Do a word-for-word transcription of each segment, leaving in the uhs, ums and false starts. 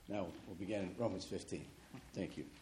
Now we'll begin in Romans fifteen. Thank you.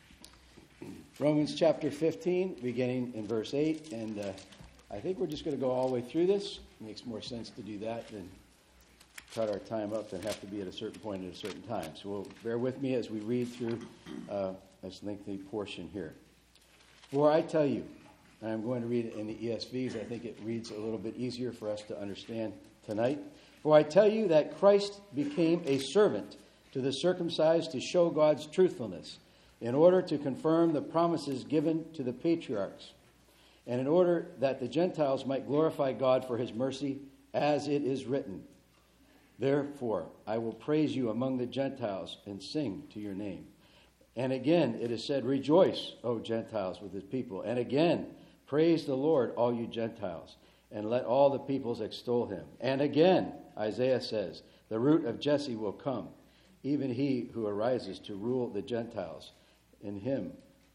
Romans chapter fifteen, beginning in verse eight. And uh, I think we're just going to go all the way through this. It makes more sense to do that than cut our time up and have to be at a certain point at a certain time. So we'll bear with me as we read through uh, this lengthy portion here. For I tell you, and I'm going to read it in the E S Vs. I think it reads a little bit easier for us to understand tonight. For I tell you that Christ became a servant to the circumcised to show God's truthfulness, in order to confirm the promises given to the patriarchs, and in order that the Gentiles might glorify God for his mercy, as it is written, therefore I will praise you among the Gentiles and sing to your name. And again it is said, rejoice, O Gentiles, with his people. And again, praise the Lord, all you Gentiles, and let all the peoples extol him. And again, Isaiah says, the root of Jesse will come, even he who arises to rule the Gentiles. In him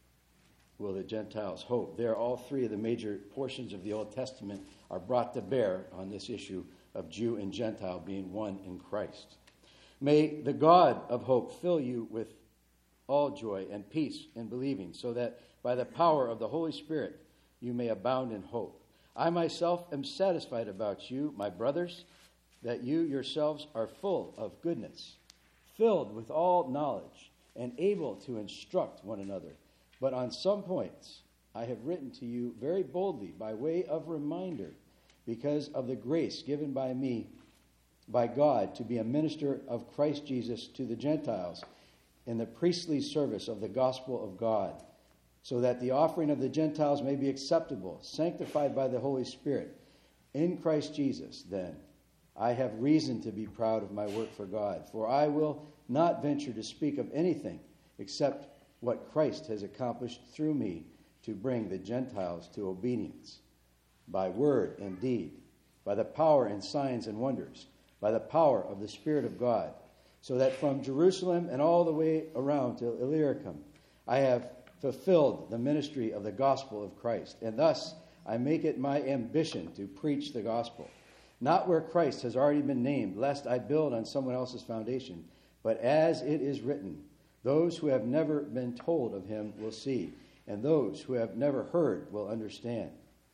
will the Gentiles hope. There, all three of the major portions of the Old Testament are brought to bear on this issue of Jew and Gentile being one in Christ. May the God of hope fill you with all joy and peace in believing, so that by the power of the Holy Spirit you may abound in hope. I myself am satisfied about you, my brothers, that you yourselves are full of goodness, filled with all knowledge, and able to instruct one another. But on some points I have written to you very boldly by way of reminder, because of the grace given by me, by God, to be a minister of Christ Jesus to the Gentiles in the priestly service of the gospel of God, so that the offering of the Gentiles may be acceptable, sanctified by the Holy Spirit. In Christ Jesus, then, I have reason to be proud of my work for God, for I will not venture to speak of anything except what Christ has accomplished through me to bring the Gentiles to obedience, by word and deed, by the power and signs and wonders, by the power of the Spirit of God, so that from Jerusalem and all the way around to Illyricum I have fulfilled the ministry of the gospel of Christ, and thus I make it my ambition to preach the gospel, not where Christ has already been named, lest I build on someone else's foundation, but as it is written, those who have never been told of him will see, and those who have never heard will understand.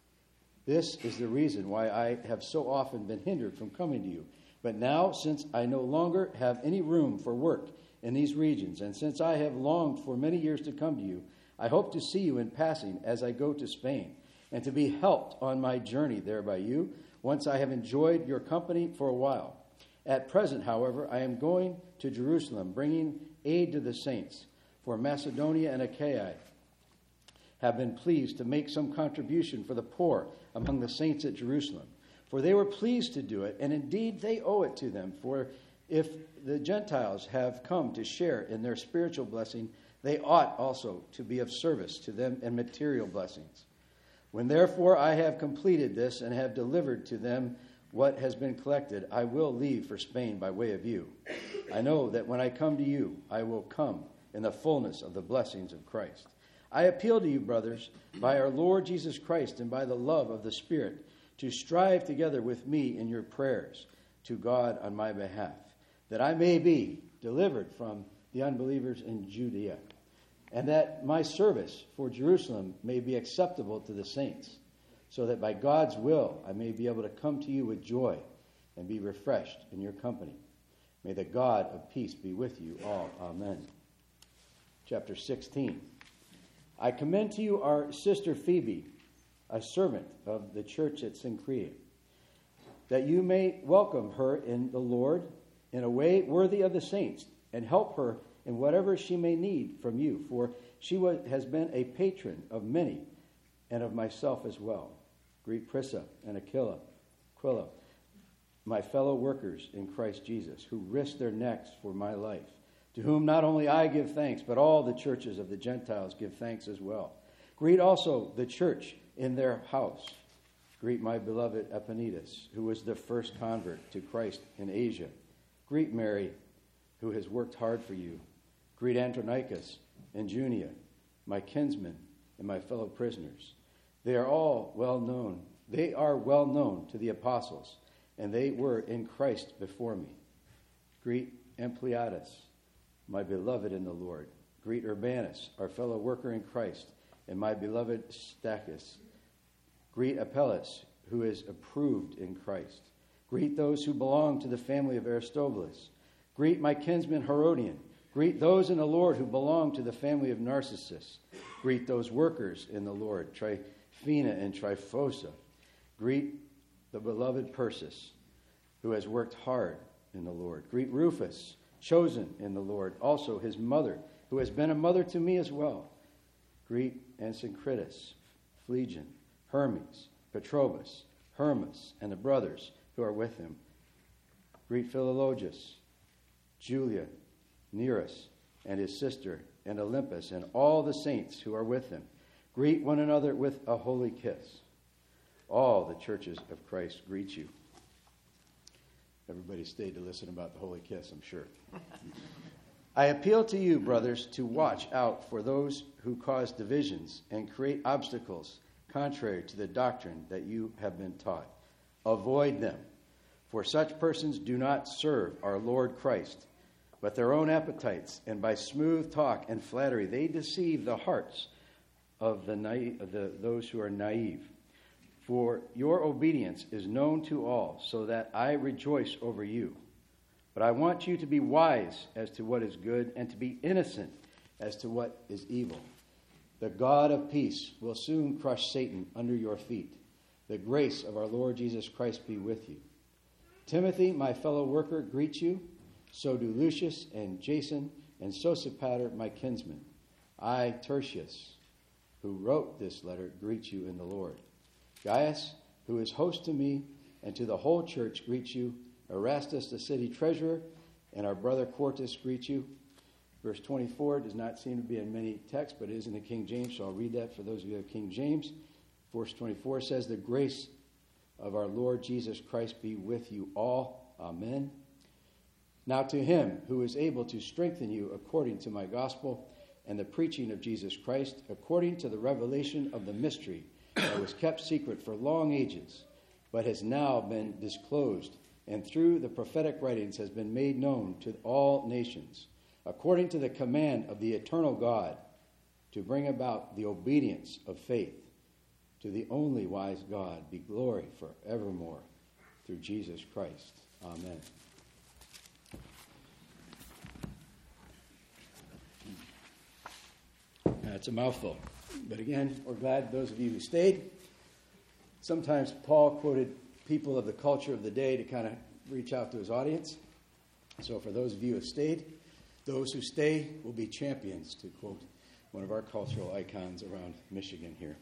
This is the reason why I have so often been hindered from coming to you. But now, since I no longer have any room for work in these regions, and since I have longed for many years to come to you, I hope to see you in passing as I go to Spain, and to be helped on my journey there by you, once I have enjoyed your company for a while. At present, however, I am going to Jerusalem, bringing aid to the saints, for Macedonia and Achaia have been pleased to make some contribution for the poor among the saints at Jerusalem. For they were pleased to do it, and indeed they owe it to them. For if the Gentiles have come to share in their spiritual blessing, they ought also to be of service to them in material blessings. When therefore I have completed this and have delivered to them what has been collected, I will leave for Spain by way of you. I know that when I come to you, I will come in the fullness of the blessings of Christ. I appeal to you, brothers, by our Lord Jesus Christ and by the love of the Spirit, to strive together with me in your prayers to God on my behalf, that I may be delivered from the unbelievers in Judea, and that my service for Jerusalem may be acceptable to the saints, so that by God's will I may be able to come to you with joy and be refreshed in your company. May the God of peace be with you all. Amen. Chapter sixteen. I commend to you our sister Phoebe, a servant of the church at Cenchrea, that you may welcome her in the Lord in a way worthy of the saints, and help her in whatever she may need from you, for she was, has been a patron of many, and of myself as well. Greet Prisca and Aquila, Aquila, my fellow workers in Christ Jesus, who risked their necks for my life, to whom not only I give thanks, but all the churches of the Gentiles give thanks as well. Greet also the church in their house. Greet my beloved Epaenetus, who was the first convert to Christ in Asia. Greet Mary, who has worked hard for you. Greet Andronicus and Junia, my kinsmen and my fellow prisoners. They are all well known. They are well known to the apostles, and they were in Christ before me. Greet Ampliatus my beloved in the Lord. Greet Urbanus, our fellow worker in Christ, and my beloved Stachys. Greet Apelles, who is approved in Christ. Greet those who belong to the family of Aristobulus. Greet my kinsman Herodian. Greet those in the Lord who belong to the family of Narcissus. Greet those workers in the Lord, Tryphena and Tryphosa. Greet the beloved Persis, who has worked hard in the Lord. Greet Rufus, chosen in the Lord, also his mother, who has been a mother to me as well. Greet Asyncritus, Phlegon, Hermes, Petrobus, Hermas, and the brothers who are with him. Greet Philologus, Julia, Nereus, and his sister, and Olympus, and all the saints who are with him. Greet one another with a holy kiss. All the churches of Christ greet you. Everybody stayed to listen about the holy kiss, I'm sure. I appeal to you, brothers, to watch out for those who cause divisions and create obstacles contrary to the doctrine that you have been taught. Avoid them, for such persons do not serve our Lord Christ, but their own appetites, and by smooth talk and flattery they deceive the hearts of the, naive, of the those who are naive. For your obedience is known to all, so that I rejoice over you. But I want you to be wise as to what is good, and to be innocent as to what is evil. The God of peace will soon crush Satan under your feet. The grace of our Lord Jesus Christ be with you. Timothy, my fellow worker, greets you. So do Lucius and Jason and Sosipater, my kinsman. I, Tertius, who wrote this letter, greet you in the Lord. Gaius, who is host to me and to the whole church, greets you. Erastus, the city treasurer, and our brother Quartus greet you. Verse twenty-four does not seem to be in many texts, but it is in the King James, so I'll read that for those of you who have King James. Verse twenty-four says, the grace of our Lord Jesus Christ be with you all. Amen. Now to him who is able to strengthen you according to my gospel and the preaching of Jesus Christ, according to the revelation of the mystery that was kept secret for long ages, but has now been disclosed, and through the prophetic writings has been made known to all nations, according to the command of the eternal God, to bring about the obedience of faith. To the only wise God be glory forevermore, through Jesus Christ. Amen. That's a mouthful. But again, we're glad those of you who stayed. Sometimes Paul quoted people of the culture of the day to kind of reach out to his audience. So for those of you who have stayed, those who stay will be champions, to quote one of our cultural icons around Michigan here.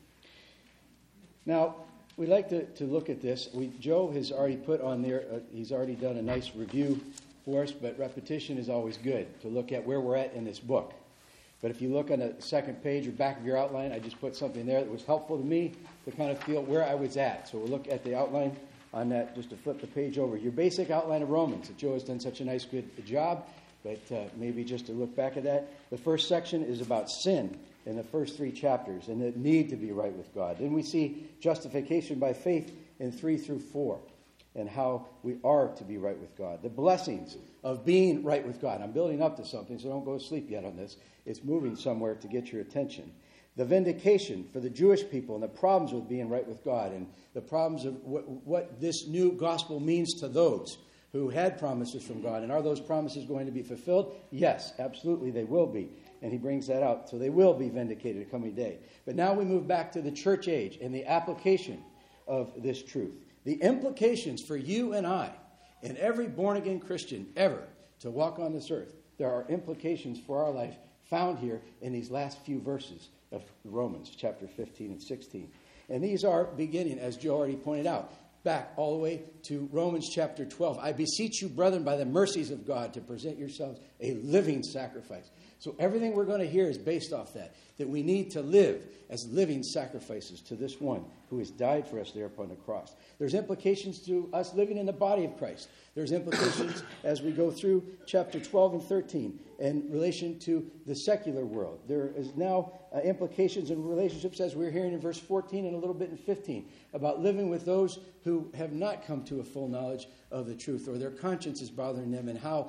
Now, we'd like to, to look at this. We, Joe has already put on there, uh, he's already done a nice review for us, but repetition is always good to look at where we're at in this book. But if you look on the second page or back of your outline, I just put something there that was helpful to me to kind of feel where I was at. So we'll look at the outline on that, just to flip the page over. Your basic outline of Romans, that Joe has done such a nice, good job, but uh, maybe just to look back at that. The first section is about sin in the first three chapters and the need to be right with God. Then we see justification by faith in three through four and how we are to be right with God. The blessings of being right with God. I'm building up to something, so don't go to sleep yet on this. It's moving somewhere to get your attention. The vindication for the Jewish people and the problems with being right with God and the problems of what, what this new gospel means to those who had promises from God. And are those promises going to be fulfilled? Yes, absolutely they will be. And he brings that out. So they will be vindicated in the coming day. But now we move back to the church age and the application of this truth. The implications for you and I and every born-again Christian ever to walk on this earth. There are implications for our life found here in these last few verses of Romans chapter fifteen and sixteen. And these are beginning, as Joe already pointed out, back all the way to Romans chapter twelve. I beseech you, brethren, by the mercies of God, to present yourselves a living sacrifice. So everything we're going to hear is based off that, that we need to live as living sacrifices to this one who has died for us there upon the cross. There's implications to us living in the body of Christ. There's implications as we go through chapter twelve and thirteen in relation to the secular world. There is now uh, implications in relationships, as we're hearing in verse fourteen and a little bit in fifteen, about living with those who have not come to a full knowledge of the truth, or their conscience is bothering them, and how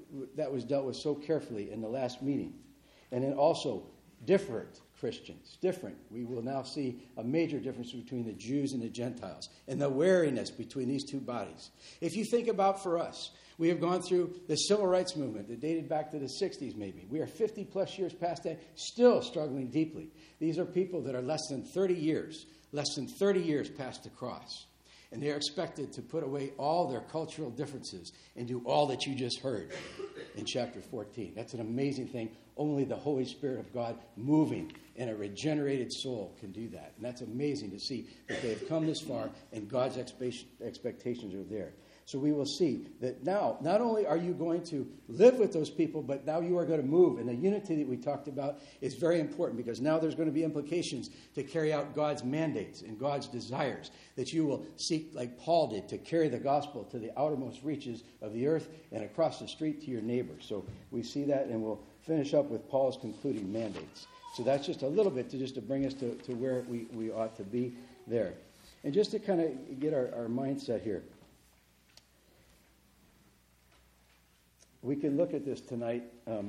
that was dealt with so carefully in the last meeting. And then also different Christians, different. We will now see a major difference between the Jews and the Gentiles and the wariness between these two bodies. If you think about for us, we have gone through the civil rights movement that dated back to the sixties maybe. We are fifty plus years past that, still struggling deeply. These are people that are less than thirty years, less than thirty years past the cross. And they are expected to put away all their cultural differences and do all that you just heard in chapter fourteen. That's an amazing thing. Only the Holy Spirit of God moving in a regenerated soul can do that. And that's amazing to see that they have come this far and God's expectations are there. So we will see that now, not only are you going to live with those people, but now you are going to move. And the unity that we talked about is very important because now there's going to be implications to carry out God's mandates and God's desires. That you will seek, like Paul did, to carry the gospel to the outermost reaches of the earth and across the street to your neighbor. So we see that, and we'll finish up with Paul's concluding mandates. So that's just a little bit to just to bring us to, to where we, we ought to be there. And just to kind of get our, our mindset here. We can look at this tonight. Um,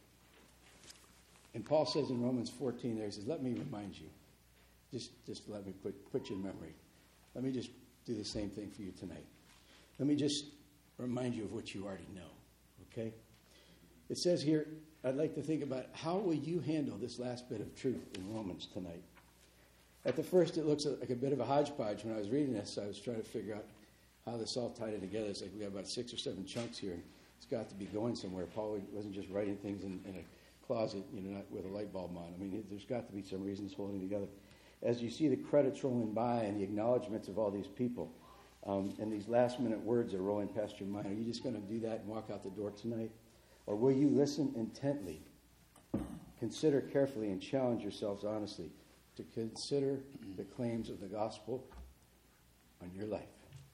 and Paul says in Romans fourteen there, he says, let me remind you. Just, just let me put, put you in memory. Let me just do the same thing for you tonight. Let me just remind you of what you already know. Okay? It says here, I'd like to think about how will you handle this last bit of truth in Romans tonight. At the first, it looks like a bit of a hodgepodge. When I was reading this, I was trying to figure out how this all tied in together. It's like we got about six or seven chunks here. It's got to be going somewhere. Paul wasn't just writing things in, in a closet, you know, not with a light bulb on. I mean, it, there's got to be some reasons holding together. As you see the credits rolling by and the acknowledgments of all these people, um, and these last-minute words are rolling past your mind, are you just going to do that and walk out the door tonight? Or will you listen intently, consider carefully, and challenge yourselves honestly to consider the claims of the gospel on your life?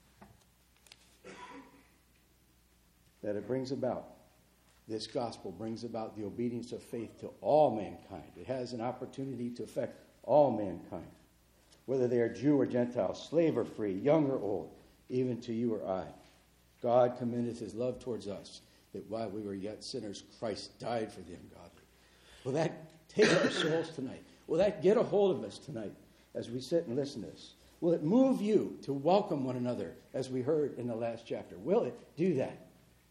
That it brings about, this gospel brings about the obedience of faith to all mankind. It has an opportunity to affect all mankind, whether they are Jew or Gentile, slave or free, young or old, even to you or I. God commendeth his love towards us, that while we were yet sinners, Christ died for the ungodly. Will that take our souls tonight? Will that get a hold of us tonight as we sit and listen to this? Will it move you to welcome one another, as we heard in the last chapter? Will it do that?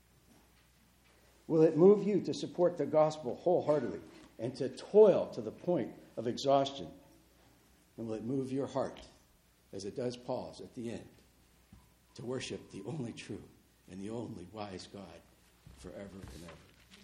Will it move you to support the gospel wholeheartedly and to toil to the point of exhaustion? And will it move your heart, as it does Paul's at the end, to worship the only true and the only wise God forever and ever?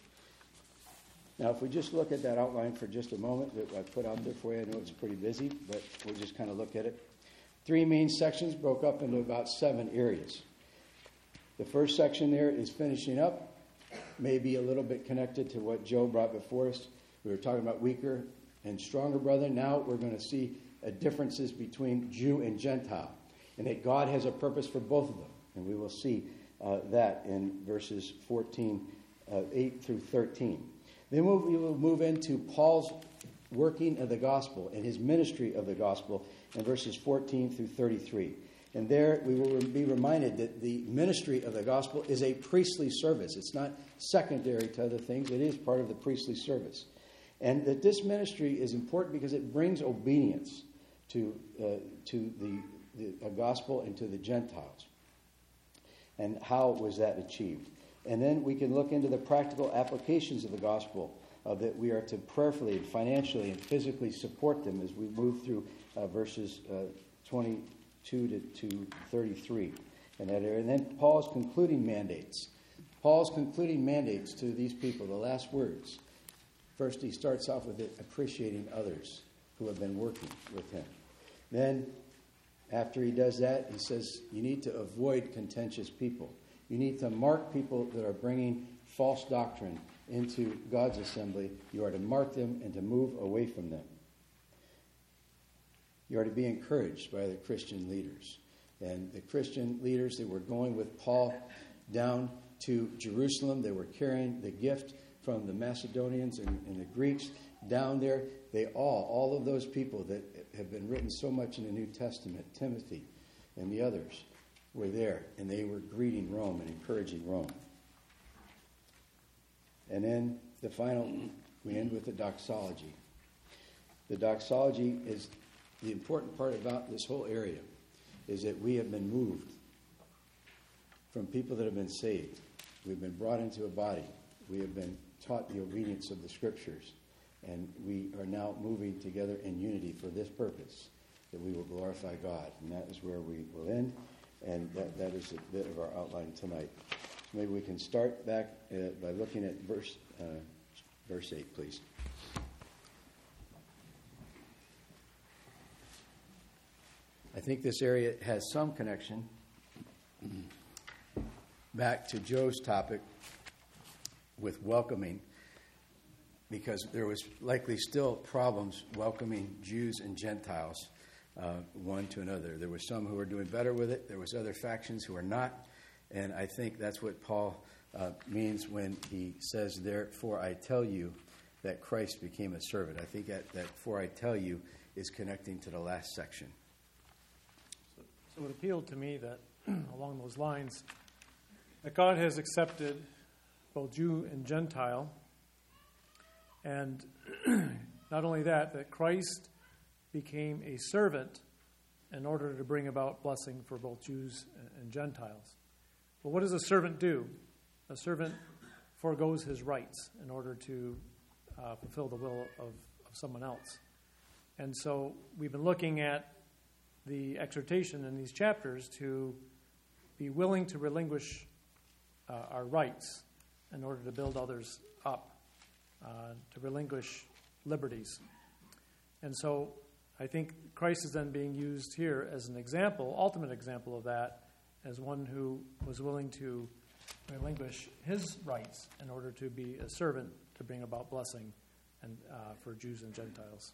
Now, if we just look at that outline for just a moment that I put out there for you, I know it's pretty busy, but we'll just kind of look at it. Three main sections broke up into about seven areas. The first section there is finishing up. Maybe a little bit connected to what Joe brought before us. We were talking about weaker and stronger brethren. Now we're going to see a differences between Jew and Gentile, and that God has a purpose for both of them. And we will see uh, that in verses fourteen, uh, eight through thirteen. Then we'll, we will move into Paul's working of the gospel and his ministry of the gospel in verses fourteen through thirty-three. And there we will be reminded that the ministry of the gospel is a priestly service. It's not secondary to other things. It is part of the priestly service. And that this ministry is important because it brings obedience to uh, to the, the gospel and to the Gentiles. And how was that achieved? And then we can look into the practical applications of the gospel, uh, that we are to prayerfully and financially and physically support them as we move through uh, verses uh, twenty-two to thirty-three in that area. And then Paul's concluding mandates. Paul's concluding mandates to these people, the last words. First, he starts off with it, appreciating others who have been working with him. Then, after he does that, he says, you need to avoid contentious people. You need to mark people that are bringing false doctrine into God's assembly. You are to mark them and to move away from them. You are to be encouraged by the Christian leaders. And the Christian leaders that were going with Paul down to Jerusalem, they were carrying the gift from the Macedonians and, and the Greeks down there. They all, all of those people that have been written so much in the New Testament, Timothy and the others, were there. And they were greeting Rome and encouraging Rome. And then the final, we end with the doxology. The doxology is the important part about this whole area, is that we have been moved from people that have been saved. We've been brought into a body. We have been taught the obedience of the Scriptures. And we are now moving together in unity for this purpose, that we will glorify God. And that is where we will end. And that, that is a bit of our outline tonight. So maybe we can start back uh, by looking at verse uh, verse eight, please. I think this area has some connection back to Joe's topic with welcoming, because there was likely still problems welcoming Jews and Gentiles uh, one to another. There were some who were doing better with it. There was other factions who were not. And I think that's what Paul uh, means when he says, therefore I tell you that Christ became a servant. I think that, that for I tell you is connecting to the last section. So, so it appealed to me that along those lines, that God has accepted both Jew and Gentile. And not only that, that Christ became a servant in order to bring about blessing for both Jews and Gentiles. But what does a servant do? A servant forgoes his rights in order to uh, fulfill the will of, of someone else. And so we've been looking at the exhortation in these chapters to be willing to relinquish uh, our rights in order to build others up. Uh, to relinquish liberties. And so I think Christ is then being used here as an example, ultimate example of that, as one who was willing to relinquish his rights in order to be a servant to bring about blessing and uh, for Jews and Gentiles.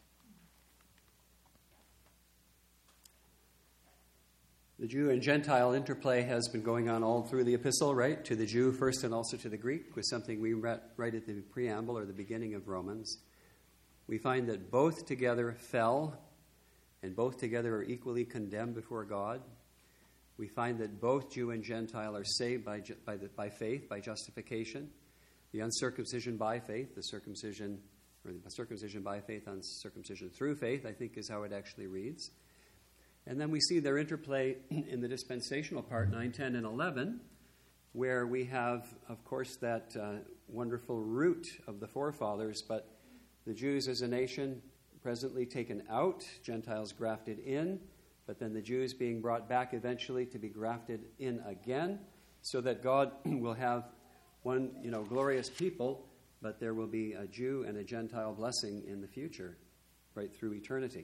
The Jew and Gentile interplay has been going on all through the epistle, right? To the Jew first and also to the Greek, was something we read right at the preamble or the beginning of Romans. We find that both together fell and both together are equally condemned before God. We find that both Jew and Gentile are saved by, by, the, by faith, by justification. The uncircumcision by faith, the circumcision, or the circumcision by faith, uncircumcision through faith, I think is how it actually reads. And then we see their interplay in the dispensational part, nine, ten, and eleven, where we have, of course, that uh, wonderful root of the forefathers, but the Jews as a nation presently taken out, Gentiles grafted in, but then the Jews being brought back eventually to be grafted in again, so that God will have one, you know, glorious people, but there will be a Jew and a Gentile blessing in the future, right through eternity.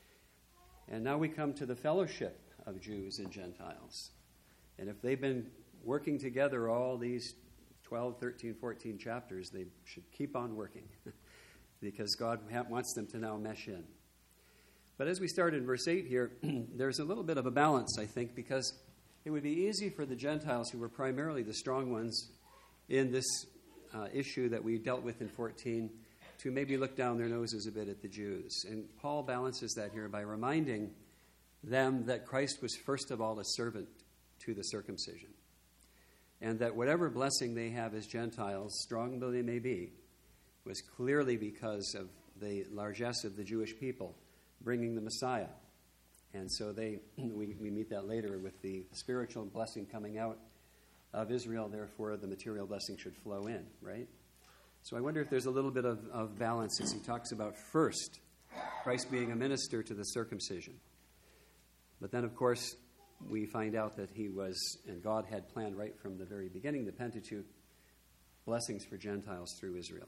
And now we come to the fellowship of Jews and Gentiles. And if they've been working together all these twelve, thirteen, fourteen chapters, they should keep on working because God wants them to now mesh in. But as we start in verse eight here, there's a little bit of a balance, I think, because it would be easy for the Gentiles, who were primarily the strong ones in this uh, issue that we dealt with in fourteen, to maybe look down their noses a bit at the Jews. And Paul balances that here by reminding them that Christ was first of all a servant to the circumcision, and that whatever blessing they have as Gentiles, strong though they may be, was clearly because of the largesse of the Jewish people bringing the Messiah. And so they we, we meet that later with the spiritual blessing coming out of Israel, therefore the material blessing should flow in, right? So I wonder if there's a little bit of, of balance as he talks about first Christ being a minister to the circumcision. But then, of course, we find out that he was, and God had planned right from the very beginning, the Pentateuch, blessings for Gentiles through Israel.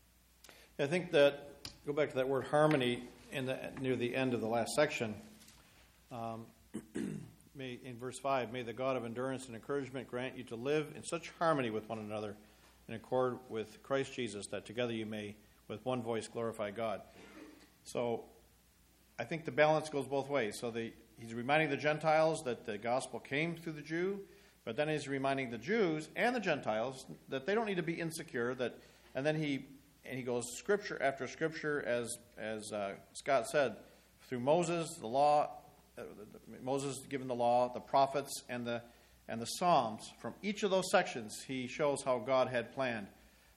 I think that, go back to that word harmony in the, near the end of the last section. Um, may, in verse five, may the God of endurance and encouragement grant you to live in such harmony with one another, in accord with Christ Jesus, that together you may with one voice glorify God. So I think the balance goes both ways. So the, he's reminding the Gentiles that the gospel came through the Jew, but then he's reminding the Jews and the Gentiles that they don't need to be insecure. That, and then he and he goes scripture after scripture, as as uh, Scott said, through Moses, the law, uh, Moses given the law, the prophets, and the and the Psalms. From each of those sections, he shows how God had planned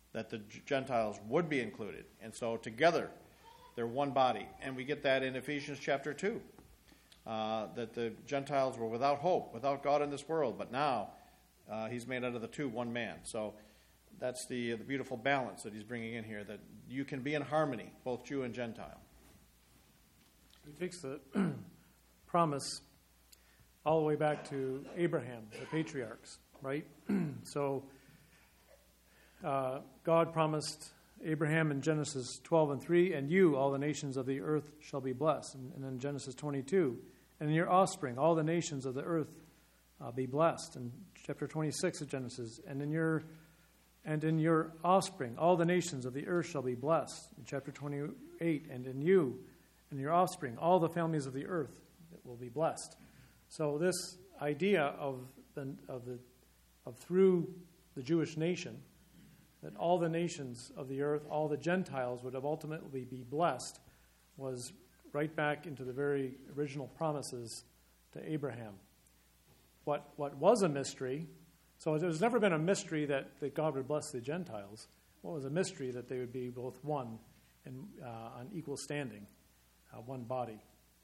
that the Gentiles would be included. And so together, they're one body. And we get that in Ephesians chapter two, uh, that the Gentiles were without hope, without God in this world. But now, uh, he's made out of the two one man. So that's the, the beautiful balance that he's bringing in here, that you can be in harmony, both Jew and Gentile. He takes the promise all the way back to Abraham, the patriarchs, right? So uh, God promised Abraham in Genesis twelve and three, and you, all the nations of the earth, shall be blessed. And, and in Genesis twenty-two, and in your offspring, all the nations of the earth uh, be blessed. In chapter twenty-six of Genesis, and in your and in your offspring, all the nations of the earth shall be blessed. In chapter twenty-eight, and in you and your offspring, all the families of the earth will be blessed. So this idea of the of the of through the Jewish nation, that all the nations of the earth, all the Gentiles would have ultimately be blessed, was right back into the very original promises to Abraham. What what was a mystery, so there's never been a mystery that, that God would bless the Gentiles. What was a mystery? That they would be both one and uh, on equal standing, uh, one body.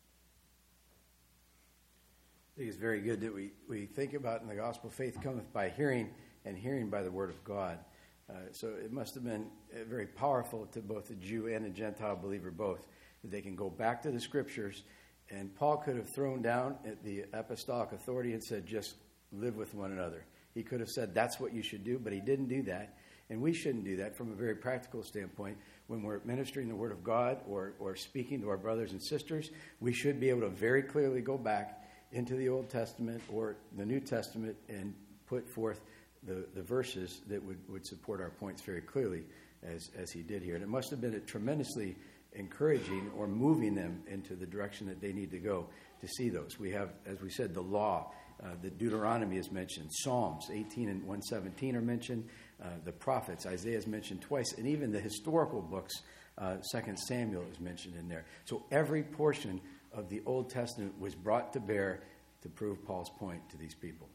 I think it's very good that we, we think about in the gospel, faith cometh by hearing, and hearing by the word of God. Uh, so it must have been uh, very powerful to both the Jew and the Gentile believer both, that they can go back to the scriptures, and Paul could have thrown down at the apostolic authority and said, just live with one another. He could have said, that's what you should do, but he didn't do that. And we shouldn't do that from a very practical standpoint. When we're ministering the word of God or, or speaking to our brothers and sisters, we should be able to very clearly go back into the Old Testament or the New Testament and put forth the, the verses that would, would support our points very clearly, as, as he did here. And it must have been a tremendously encouraging or moving them into the direction that they need to go to see those. We have, as we said, the law. Uh, the Deuteronomy is mentioned. Psalms eighteen and one seventeen are mentioned. Uh, the prophets, Isaiah is mentioned twice. And even the historical books, uh, Second Samuel is mentioned in there. So every portion of the Old Testament was brought to bear to prove Paul's point to these people.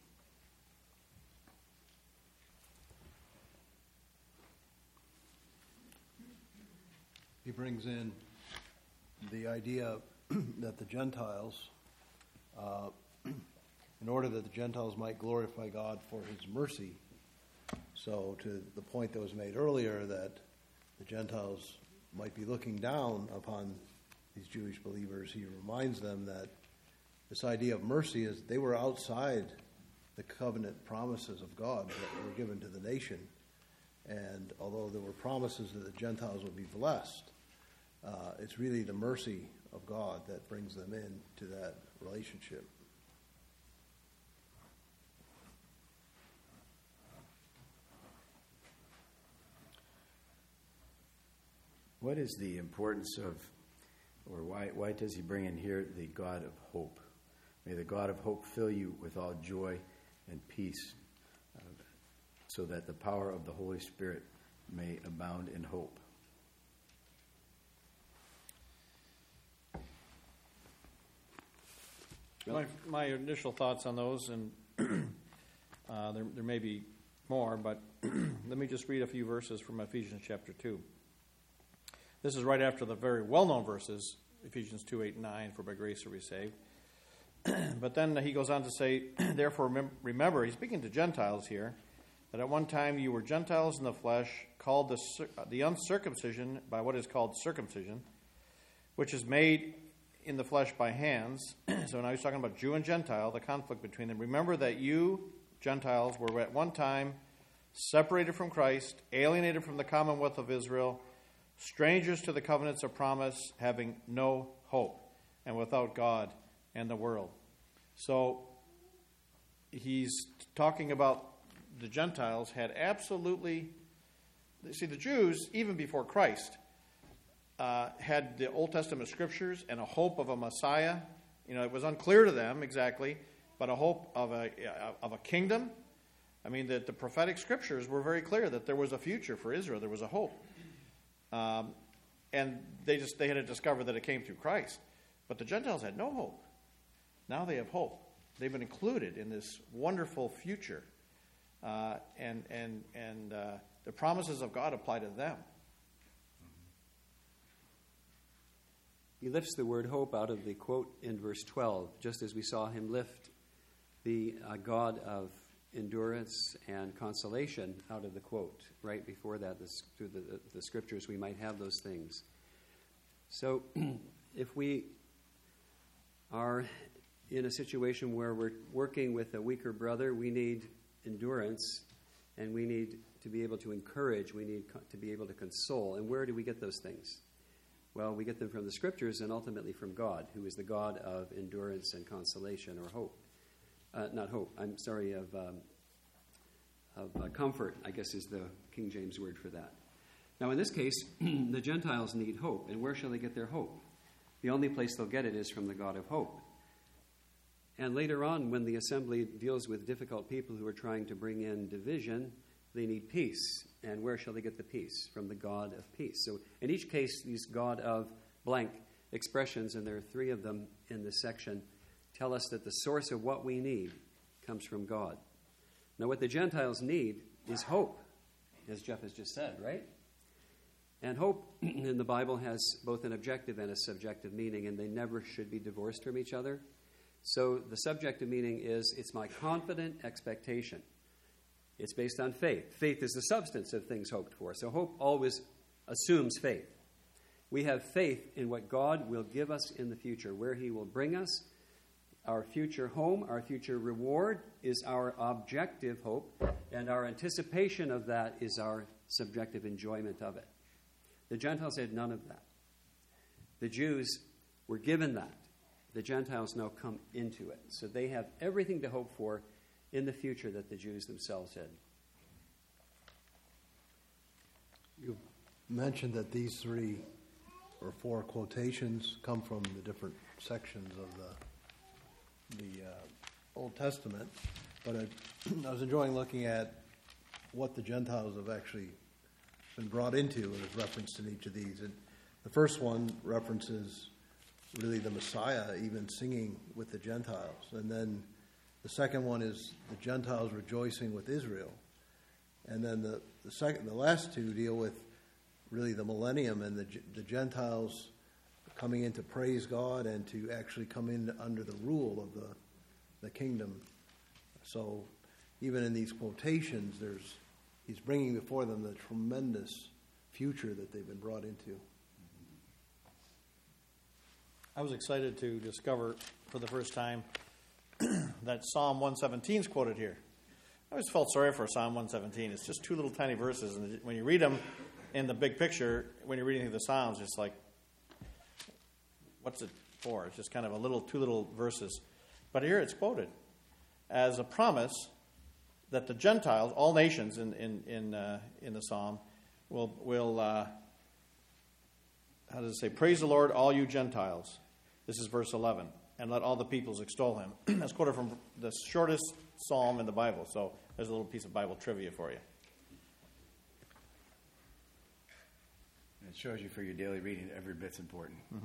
He brings in the idea that the Gentiles, uh, in order that the Gentiles might glorify God for his mercy. So to the point that was made earlier, that the Gentiles might be looking down upon these Jewish believers, he reminds them that this idea of mercy is they were outside the covenant promises of God that were given to the nation. And although there were promises that the Gentiles would be blessed, uh, it's really the mercy of God that brings them into that relationship. What is the importance of, or why, why does he bring in here the God of hope? May the God of hope fill you with all joy and peace, uh, so that the power of the Holy Spirit may abound in hope. My, my initial thoughts on those, and uh, there, there may be more, but let me just read a few verses from Ephesians chapter two. This is right after the very well-known verses, Ephesians two, eight, and nine, for by grace are we saved. But then he goes on to say, therefore remember, he's speaking to Gentiles here, that at one time you were Gentiles in the flesh, called the, the uncircumcision by what is called circumcision, which is made in the flesh by hands. So now he's talking about Jew and Gentile, the conflict between them. Remember that you, Gentiles, were at one time separated from Christ, alienated from the commonwealth of Israel, strangers to the covenants of promise, having no hope, and without God and the world. So he's talking about the Gentiles had absolutely, see, the Jews, even before Christ, uh, had the Old Testament scriptures and a hope of a Messiah. You know, it was unclear to them exactly, but a hope of a of a kingdom. I mean, that the prophetic scriptures were very clear that there was a future for Israel. There was a hope. Um, and they just they had to discover that it came through Christ. But the Gentiles had no hope. Now they have hope. They've been included in this wonderful future. Uh, and and and uh, the promises of God apply to them. He lifts the word hope out of the quote in verse twelve, just as we saw him lift the uh, God of endurance and consolation out of the quote. Right before that, this, through the, the, the scriptures, we might have those things. So if we are in a situation where we're working with a weaker brother, we need endurance, and we need to be able to encourage, we need co- to be able to console. And where do we get those things? Well, we get them from the scriptures and ultimately from God, who is the God of endurance and consolation, or hope. Uh, not hope, I'm sorry, of, um, of uh, comfort, I guess is the King James word for that. Now, in this case, the Gentiles need hope. And where shall they get their hope? The only place they'll get it is from the God of hope. And later on, when the assembly deals with difficult people who are trying to bring in division, they need peace. And where shall they get the peace? From the God of peace. So in each case, these God of blank expressions, and there are three of them in this section, tell us that the source of what we need comes from God. Now, what the Gentiles need is hope, as Jeff has just said, right? And hope in the Bible has both an objective and a subjective meaning, and they never should be divorced from each other. So the subjective meaning is, it's my confident expectation. It's based on faith. Faith is the substance of things hoped for. So hope always assumes faith. We have faith in what God will give us in the future, where he will bring us. Our future home, our future reward is our objective hope, and our anticipation of that is our subjective enjoyment of it. The Gentiles had none of that. The Jews were given that. The Gentiles now come into it. So they have everything to hope for in the future that the Jews themselves had. You mentioned that these three or four quotations come from the different sections of the the uh, Old Testament, but I, I was enjoying looking at what the Gentiles have actually been brought into and is referenced in each of these. And the first one references really the Messiah even singing with the Gentiles. And then the second one is the Gentiles rejoicing with Israel. And then the, the second, the last two deal with really the millennium and the, the Gentiles coming in to praise God and to actually come in under the rule of the, the kingdom. So even in these quotations, there's he's bringing before them the tremendous future that they've been brought into. I was excited to discover for the first time that Psalm one seventeen is quoted here. I always felt sorry for Psalm one seventeen. It's just two little tiny verses, and when you read them in the big picture, when you're reading the Psalms, it's like, what's it for? It's just kind of a little, two little verses. But here it's quoted as a promise that the Gentiles, all nations in in in, uh, in the Psalm, will will uh, how does it say? Praise the Lord, all you Gentiles. This is verse eleven. And let all the peoples extol him. That's quoted from the shortest psalm in the Bible. So there's a little piece of Bible trivia for you. It shows you for your daily reading, every bit's important. Mm-hmm.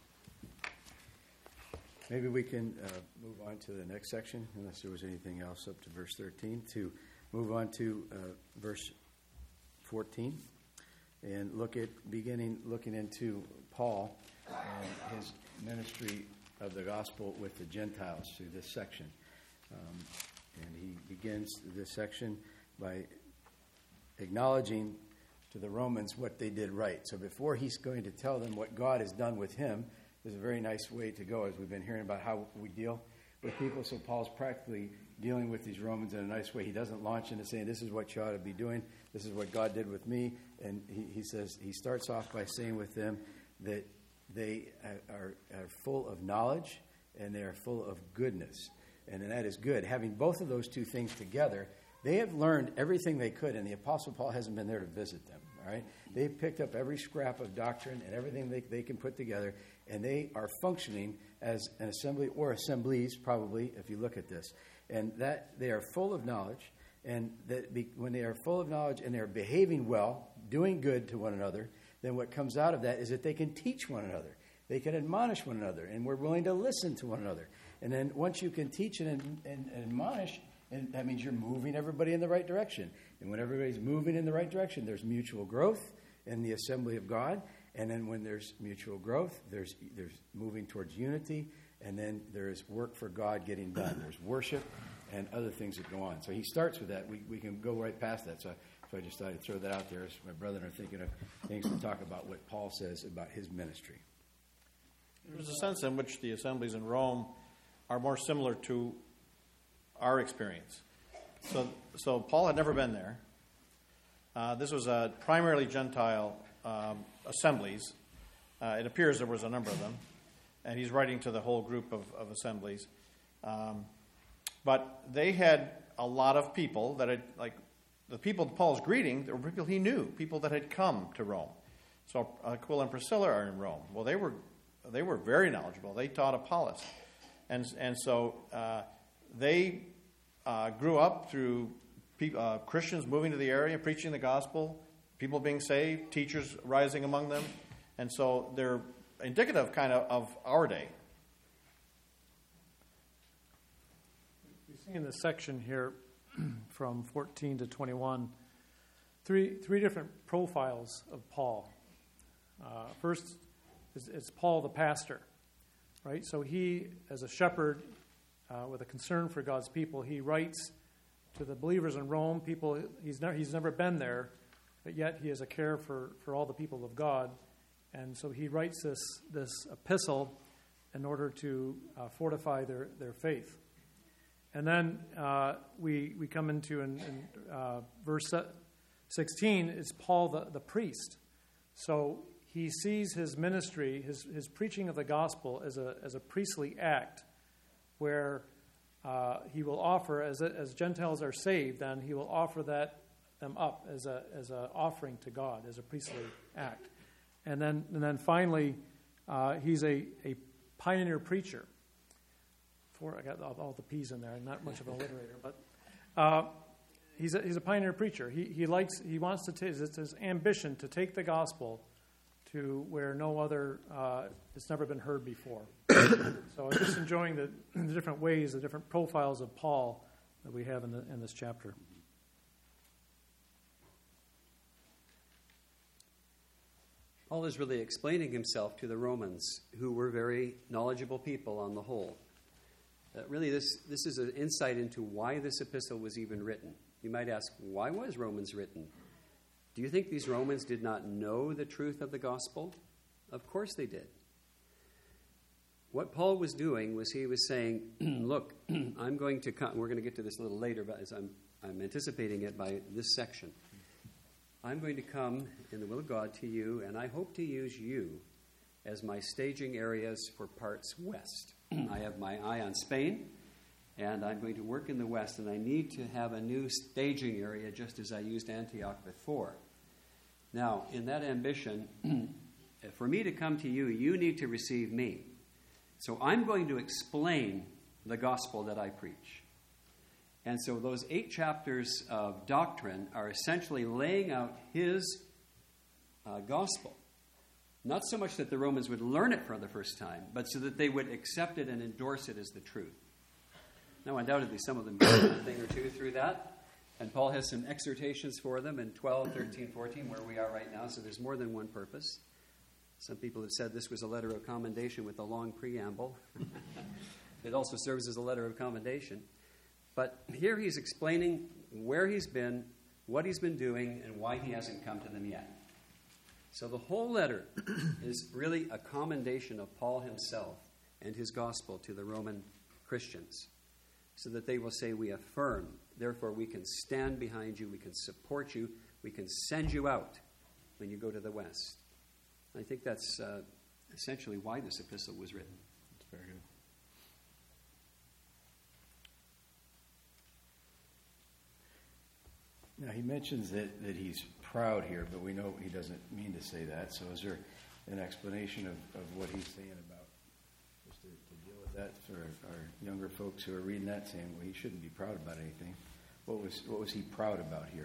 Maybe we can uh, move on to the next section, unless there was anything else up to verse thirteen, to move on to uh, verse fourteen and look at beginning looking into Paul and his ministry of the gospel with the Gentiles through this section. Um, and he begins this section by acknowledging to the Romans what they did right. So before he's going to tell them what God has done with him, there's a very nice way to go, as we've been hearing about how we deal with people. So Paul's practically dealing with these Romans in a nice way. He doesn't launch into saying, this is what you ought to be doing. This is what God did with me. And he, he says, he starts off by saying with them that they are, are full of knowledge and they are full of goodness. And that is good. Having both of those two things together, they have learned everything they could, and the Apostle Paul hasn't been there to visit them. All right? They've picked up every scrap of doctrine and everything they, they can put together, and they are functioning as an assembly, or assemblies probably, if you look at this. And that they are full of knowledge, and that be, when they are full of knowledge and they're behaving well, doing good to one another, then what comes out of that is that they can teach one another. They can admonish one another, and we're willing to listen to one another. And then once you can teach and, and, and admonish, And that means you're moving everybody in the right direction. And when everybody's moving in the right direction, there's mutual growth in the assembly of God. And then when there's mutual growth, there's there's moving towards unity. And then there's work for God getting done. There's worship and other things that go on. So he starts with that. We we can go right past that. So, so I just thought I'd throw that out there as my brethren are thinking of things to talk about what Paul says about his ministry. There's a sense in which the assemblies in Rome are more similar to our experience. So, so Paul had never been there. Uh, this was a primarily Gentile um, assemblies. Uh, it appears there was a number of them. And he's writing to the whole group of, of assemblies. Um, but they had a lot of people that had, like, the people Paul's greeting, there were people he knew, people that had come to Rome. So Aquila and Priscilla are in Rome. Well, they were they were very knowledgeable. They taught Apollos. And, and so uh, they uh, grew up through pe- uh, Christians moving to the area, preaching the gospel, people being saved, teachers rising among them. And so they're indicative kind of of our day. We see in this section here from fourteen to twenty-one three three different profiles of Paul. Uh, first is, is Paul the pastor, right? So he, as a shepherd uh, with a concern for God's people, he writes to the believers in Rome. People he's never he's never been there, but yet he has a care for, for all the people of God. And so he writes this this epistle in order to uh, fortify their, their faith. And then uh, we we come into in, in uh, verse sixteen is Paul the, the priest. So he sees his ministry, his his preaching of the gospel as a as a priestly act, where uh, he will offer as as Gentiles are saved, then he will offer that them up as a as a offering to God as a priestly act. And then, and then finally, uh, he's a, a pioneer preacher. For I got all, all the P's in there. I'm not much of a literator, but uh, he's a, he's a pioneer preacher. He he likes he wants to take it's his ambition to take the gospel to where no other uh, it's never been heard before. So I'm just enjoying the, the different ways, the different profiles of Paul that we have in the, in this chapter. Paul is really explaining himself to the Romans, who were very knowledgeable people on the whole. Uh, really, this, this is an insight into why this epistle was even written. You might ask, why was Romans written? Do you think these Romans did not know the truth of the gospel? Of course they did. What Paul was doing was he was saying, look, I'm going to come, we're going to get to this a little later, but as I'm, I'm anticipating it by this section. I'm going to come in the will of God to you, and I hope to use you as my staging areas for parts west. I have my eye on Spain, and I'm going to work in the west, and I need to have a new staging area just as I used Antioch before. Now, in that ambition, for me to come to you, you need to receive me. So I'm going to explain the gospel that I preach. And so those eight chapters of doctrine are essentially laying out his uh, gospel. Not so much that the Romans would learn it for the first time, but so that they would accept it and endorse it as the truth. Now, undoubtedly, some of them get a thing or two through that. And Paul has some exhortations for them in twelve, thirteen, fourteen, where we are right now. So there's more than one purpose. Some people have said this was a letter of commendation with a long preamble. It also serves as a letter of commendation. But here he's explaining where he's been, what he's been doing, and why he hasn't come to them yet. So the whole letter is really a commendation of Paul himself and his gospel to the Roman Christians, so that they will say, we affirm, therefore we can stand behind you, we can support you, we can send you out when you go to the west. I think that's uh, essentially why this epistle was written. That's very good. Now, he mentions that, that he's proud here, but we know he doesn't mean to say that. So is there an explanation of, of what he's saying about, just to, to deal with that for our younger folks who are reading that, saying, well, he shouldn't be proud about anything. What was what was he proud about here?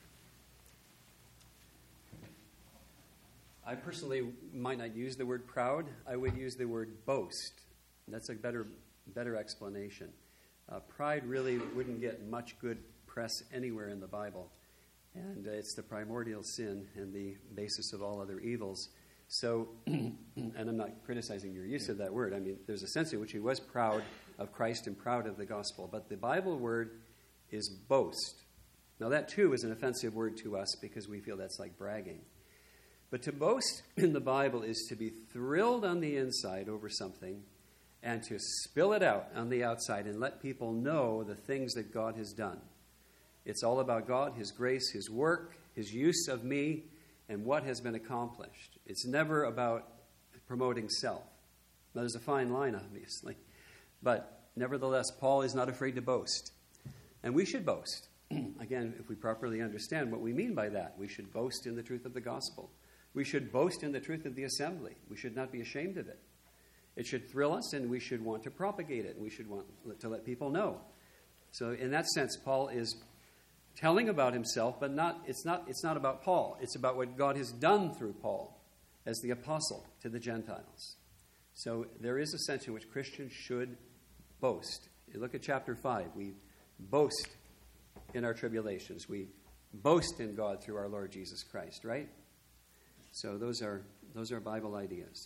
I personally might not use the word proud. I would use the word boast. That's a better better explanation. Uh, pride really wouldn't get much good press anywhere in the Bible. And uh, it's the primordial sin and the basis of all other evils. So, and I'm not criticizing your use of that word. I mean, there's a sense in which he was proud of Christ and proud of the gospel. But the Bible word is boast. Now, that too is an offensive word to us because we feel that's like bragging. But to boast in the Bible is to be thrilled on the inside over something and to spill it out on the outside and let people know the things that God has done. It's all about God, His grace, His work, His use of me, and what has been accomplished. It's never about promoting self. Now, there's a fine line, obviously. But nevertheless, Paul is not afraid to boast. And we should boast. Again, if we properly understand what we mean by that, we should boast in the truth of the gospel. We should boast in the truth of the assembly. We should not be ashamed of it. It should thrill us, and we should want to propagate it. We should want to let people know. So in that sense, Paul is telling about himself, but not it's not it's not about Paul. It's about what God has done through Paul as the apostle to the Gentiles. So there is a sense in which Christians should boast. You look at chapter five. We boast in our tribulations. We boast in God through our Lord Jesus Christ, right? So those are those are Bible ideas.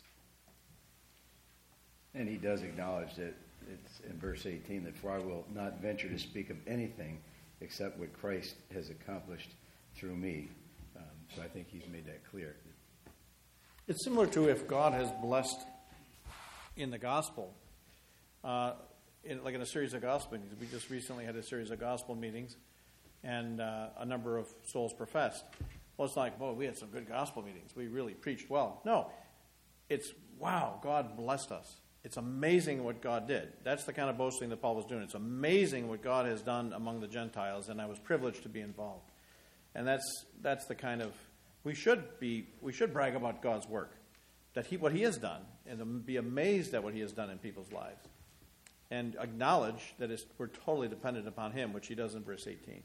And he does acknowledge that it's in verse eighteen that for I will not venture to speak of anything except what Christ has accomplished through me. Um, so I think he's made that clear. It's similar to if God has blessed in the gospel, uh, in, like in a series of gospel meetings. We just recently had a series of gospel meetings, and uh, a number of souls professed. Well, it's like, boy, we had some good gospel meetings. We really preached well. No, it's, wow, God blessed us. It's amazing what God did. That's the kind of boasting that Paul was doing. It's amazing what God has done among the Gentiles, and I was privileged to be involved. And that's that's the kind of we should be we should brag about God's work, that he what He has done, and be amazed at what He has done in people's lives, and acknowledge that it's, we're totally dependent upon Him, which he does in verse eighteen.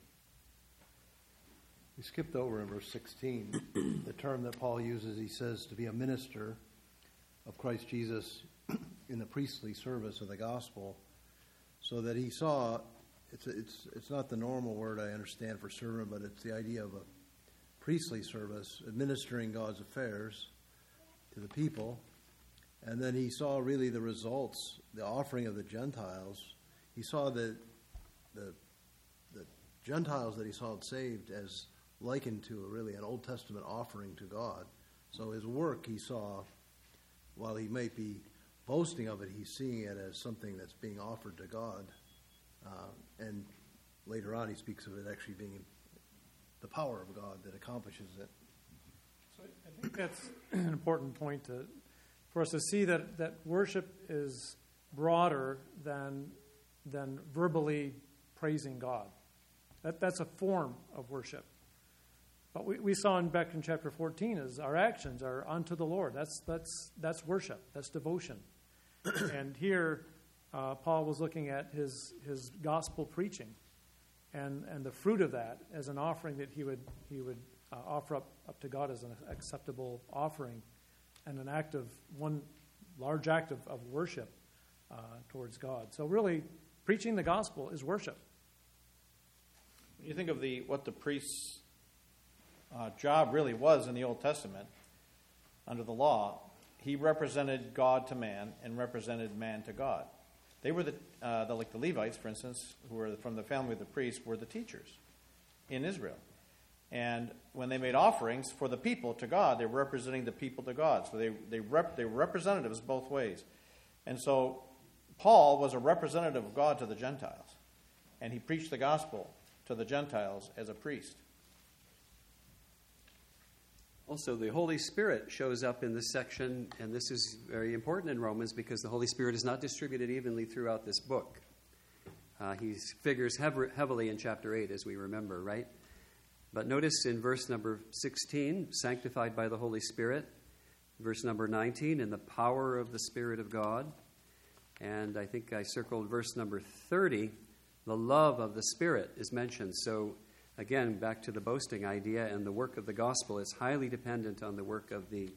We skipped over in verse sixteen the term that Paul uses. He says to be a minister of Christ Jesus in the priestly service of the gospel, so that he saw, it's it's it's not the normal word I understand for servant, but it's the idea of a priestly service, administering God's affairs to the people. And then he saw really the results, the offering of the Gentiles. He saw the the, the Gentiles that he saw saved as likened to a, really an Old Testament offering to God. So his work he saw, while he might be boasting of it, he's seeing it as something that's being offered to God. Uh, and later on he speaks of it actually being the power of God that accomplishes it. So I think that's an important point to, for us to see that, that worship is broader than, than verbally praising God. That, that's a form of worship. But we, we saw in, back in chapter fourteen is our actions are unto the Lord. That's that's that's worship. That's devotion. And here, uh, Paul was looking at his his gospel preaching, and and the fruit of that as an offering that he would he would uh, offer up, up to God as an acceptable offering, and an act of one large act of, of worship uh, towards God. So really, preaching the gospel is worship. When you think of the what the priest's uh, job really was in the Old Testament, under the law, he represented God to man and represented man to God. They were the, uh, the like the Levites, for instance, who were from the family of the priests, were the teachers in Israel. And when they made offerings for the people to God, they were representing the people to God. So they they, rep, they were representatives both ways. And so Paul was a representative of God to the Gentiles. And he preached the gospel to the Gentiles as a priest. Also, the Holy Spirit shows up in this section, and this is very important in Romans because the Holy Spirit is not distributed evenly throughout this book. Uh, he figures hev- heavily in chapter eight, as we remember, right? But notice in verse number sixteen, sanctified by the Holy Spirit. Verse number nineteen, in the power of the Spirit of God. And I think I circled verse number thirty, the love of the Spirit is mentioned. So again, back to the boasting idea and the work of the gospel, it's highly dependent on the work of the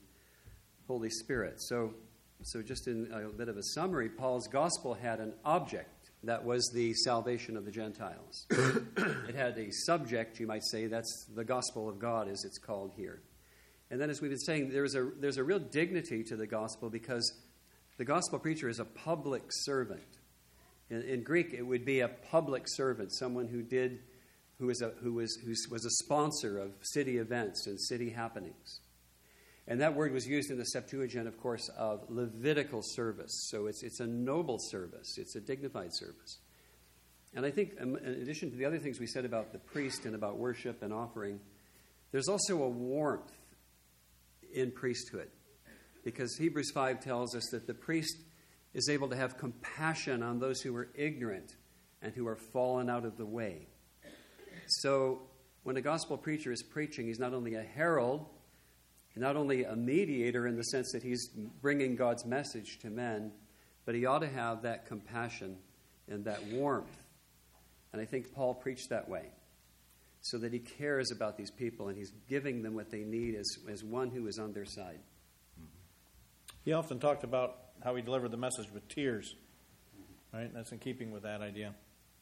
Holy Spirit. So, so just in a bit of a summary, Paul's gospel had an object, That was the salvation of the Gentiles. It had a subject, you might say, that's the gospel of God, as it's called here. And then, as we've been saying, there's a, there's a real dignity to the gospel because the gospel preacher is a public servant. In, in Greek, it would be a public servant, someone who did, who was a, who was who was a sponsor of city events and city happenings. And that word was used in the Septuagint, of course, of Levitical service. So it's it's a noble service. It's a dignified service. And I think, um, in addition to the other things we said about the priest and about worship and offering, there's also a warmth in priesthood. Because Hebrews five tells us that the priest is able to have compassion on those who are ignorant and who are fallen out of the way. So when a gospel preacher is preaching, he's not only a herald, not only a mediator in the sense that he's bringing God's message to men, but he ought to have that compassion and that warmth. And I think Paul preached that way, so that he cares about these people and he's giving them what they need as, as one who is on their side. He often talked about how he delivered the message with tears, right? That's in keeping with that idea.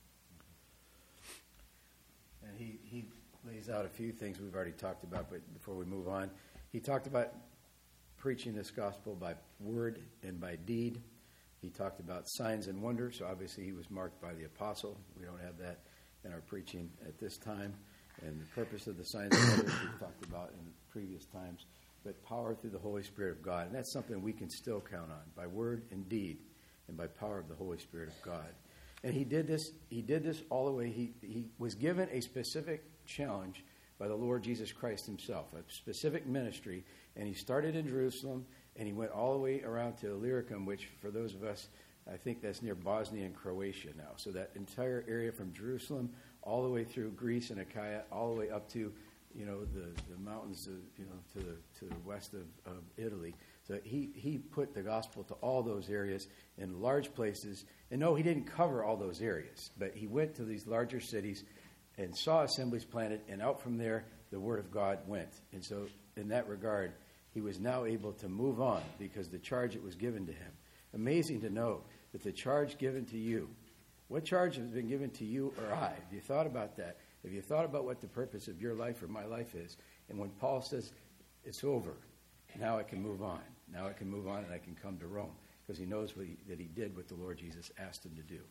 And he, he lays out a few things we've already talked about, but before we move on, he talked about preaching this gospel by word and by deed. He talked about signs and wonders, so obviously he was marked by the apostle. We don't have that in our preaching at this time. And the purpose of the signs and wonders we've talked about in previous times, but power through the Holy Spirit of God. And that's something we can still count on, by word and deed and by power of the Holy Spirit of God. And he did this, he did this all the way. He, he was given a specific challenge by the Lord Jesus Christ himself, a specific ministry. And he started in Jerusalem, and he went all the way around to Illyricum, which for those of us, I think that's near Bosnia and Croatia now. So that entire area from Jerusalem all the way through Greece and Achaia, all the way up to, you know, the, the mountains, uh, you know, to the to the west of, of Italy. So he, he put the gospel to all those areas in large places. And no, he didn't cover all those areas, but he went to these larger cities and saw assemblies planted, and out from there, the word of God went. And so in that regard, he was now able to move on because the charge that was given to him. Amazing to know that the charge given to you, what charge has been given to you or I? Have you thought about that? Have you thought about what the purpose of your life or my life is? And when Paul says, it's over, now I can move on. Now I can move on and I can come to Rome, because he knows what he, that he did what the Lord Jesus asked him to do.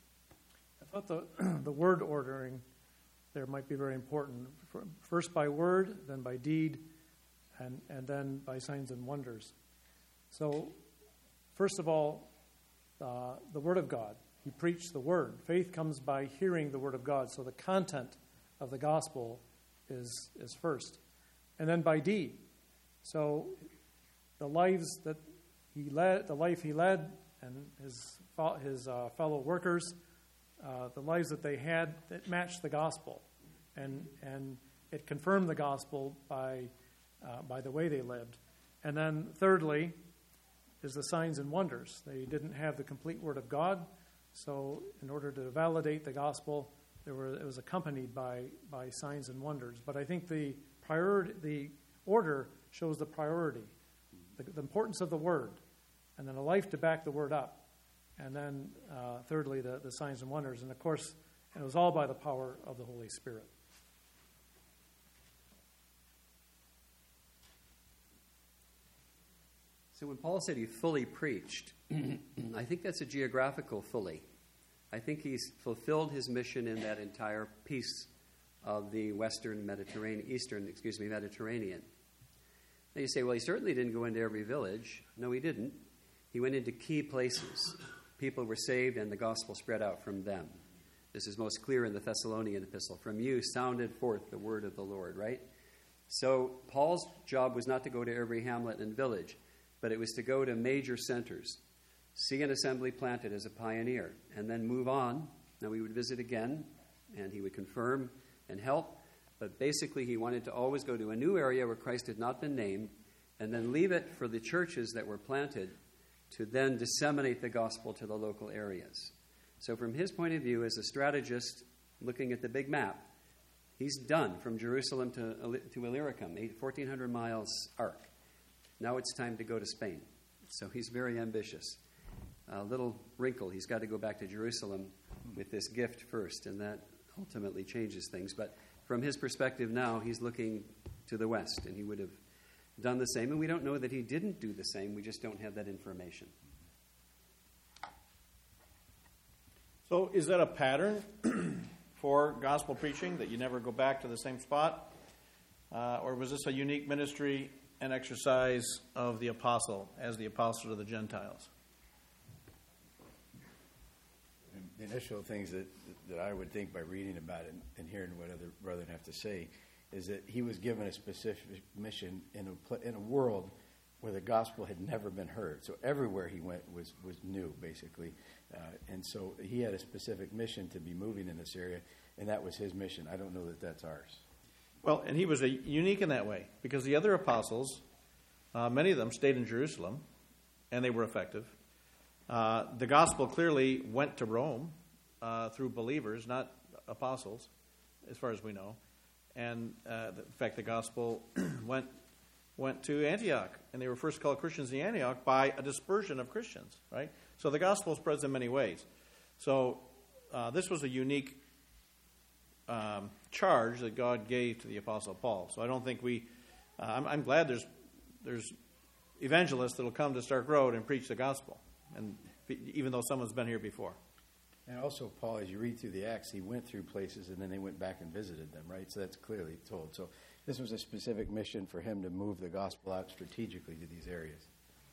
I thought the, the word ordering there might be very important. First by word, then by deed, and, and then by signs and wonders. So, first of all, uh, the Word of God. He preached the Word. Faith comes by hearing the Word of God. So the content of the gospel is, is first. And then by deed. So the lives that he led, the life he led, and his, his uh, fellow workers, uh, the lives that they had, that matched the gospel. And, and it confirmed the gospel by, uh, by the way they lived. And then thirdly is the signs and wonders. They didn't have the complete Word of God, so in order to validate the gospel, there were, it was accompanied by, by signs and wonders. But I think the priority, the order shows the priority, the, the importance of the Word, and then a life to back the Word up, and then uh, thirdly the, the signs and wonders. And of course, it was all by the power of the Holy Spirit. So when Paul said he fully preached, I think that's a geographical fully. I think he's fulfilled his mission in that entire piece of the Western Mediterranean, Eastern, excuse me, Mediterranean. Now you say, well, he certainly didn't go into every village. No, he didn't. He went into key places. People were saved and the gospel spread out from them. This is most clear in the Thessalonian epistle. From you sounded forth the word of the Lord, right? So Paul's job was not to go to every hamlet and village, but it was to go to major centers, see an assembly planted as a pioneer, and then move on. Now he would visit again, and he would confirm and help, but basically he wanted to always go to a new area where Christ had not been named, and then leave it for the churches that were planted to then disseminate the gospel to the local areas. So from his point of view as a strategist looking at the big map, he's done from Jerusalem to, to Illyricum, fourteen hundred miles arc. Now it's time to go to Spain. So he's very ambitious. A little wrinkle, he's got to go back to Jerusalem with this gift first, and that ultimately changes things. But from his perspective now, he's looking to the west, and he would have done the same. And we don't know that he didn't do the same. We just don't have that information. So is that a pattern for gospel preaching, that you never go back to the same spot? Uh, or was this a unique ministry and exercise of the apostle as the apostle to the Gentiles? The initial things that, that I would think by reading about it and hearing what other brethren have to say is that he was given a specific mission in a, pl- in a world where the gospel had never been heard. So everywhere he went was, was new, basically. Uh, and so he had a specific mission to be moving in this area, and that was his mission. I don't know that that's ours. Well, and he was a, unique in that way, because the other apostles, uh, many of them stayed in Jerusalem, and they were effective. Uh, the gospel clearly went to Rome uh, through believers, not apostles, as far as we know. And uh, in fact, the gospel went went to Antioch, and they were first called Christians in Antioch by a dispersion of Christians, right? So the gospel spreads in many ways. So uh, this was a unique um, charge that God gave to the Apostle Paul. So I don't think we. Uh, I'm, I'm glad there's there's evangelists that'll come to Stark Road and preach the gospel, and even though someone's been here before. And also, Paul, as you read through the Acts, he went through places and then they went back and visited them, right? So that's clearly told. So this was a specific mission for him to move the gospel out strategically to these areas.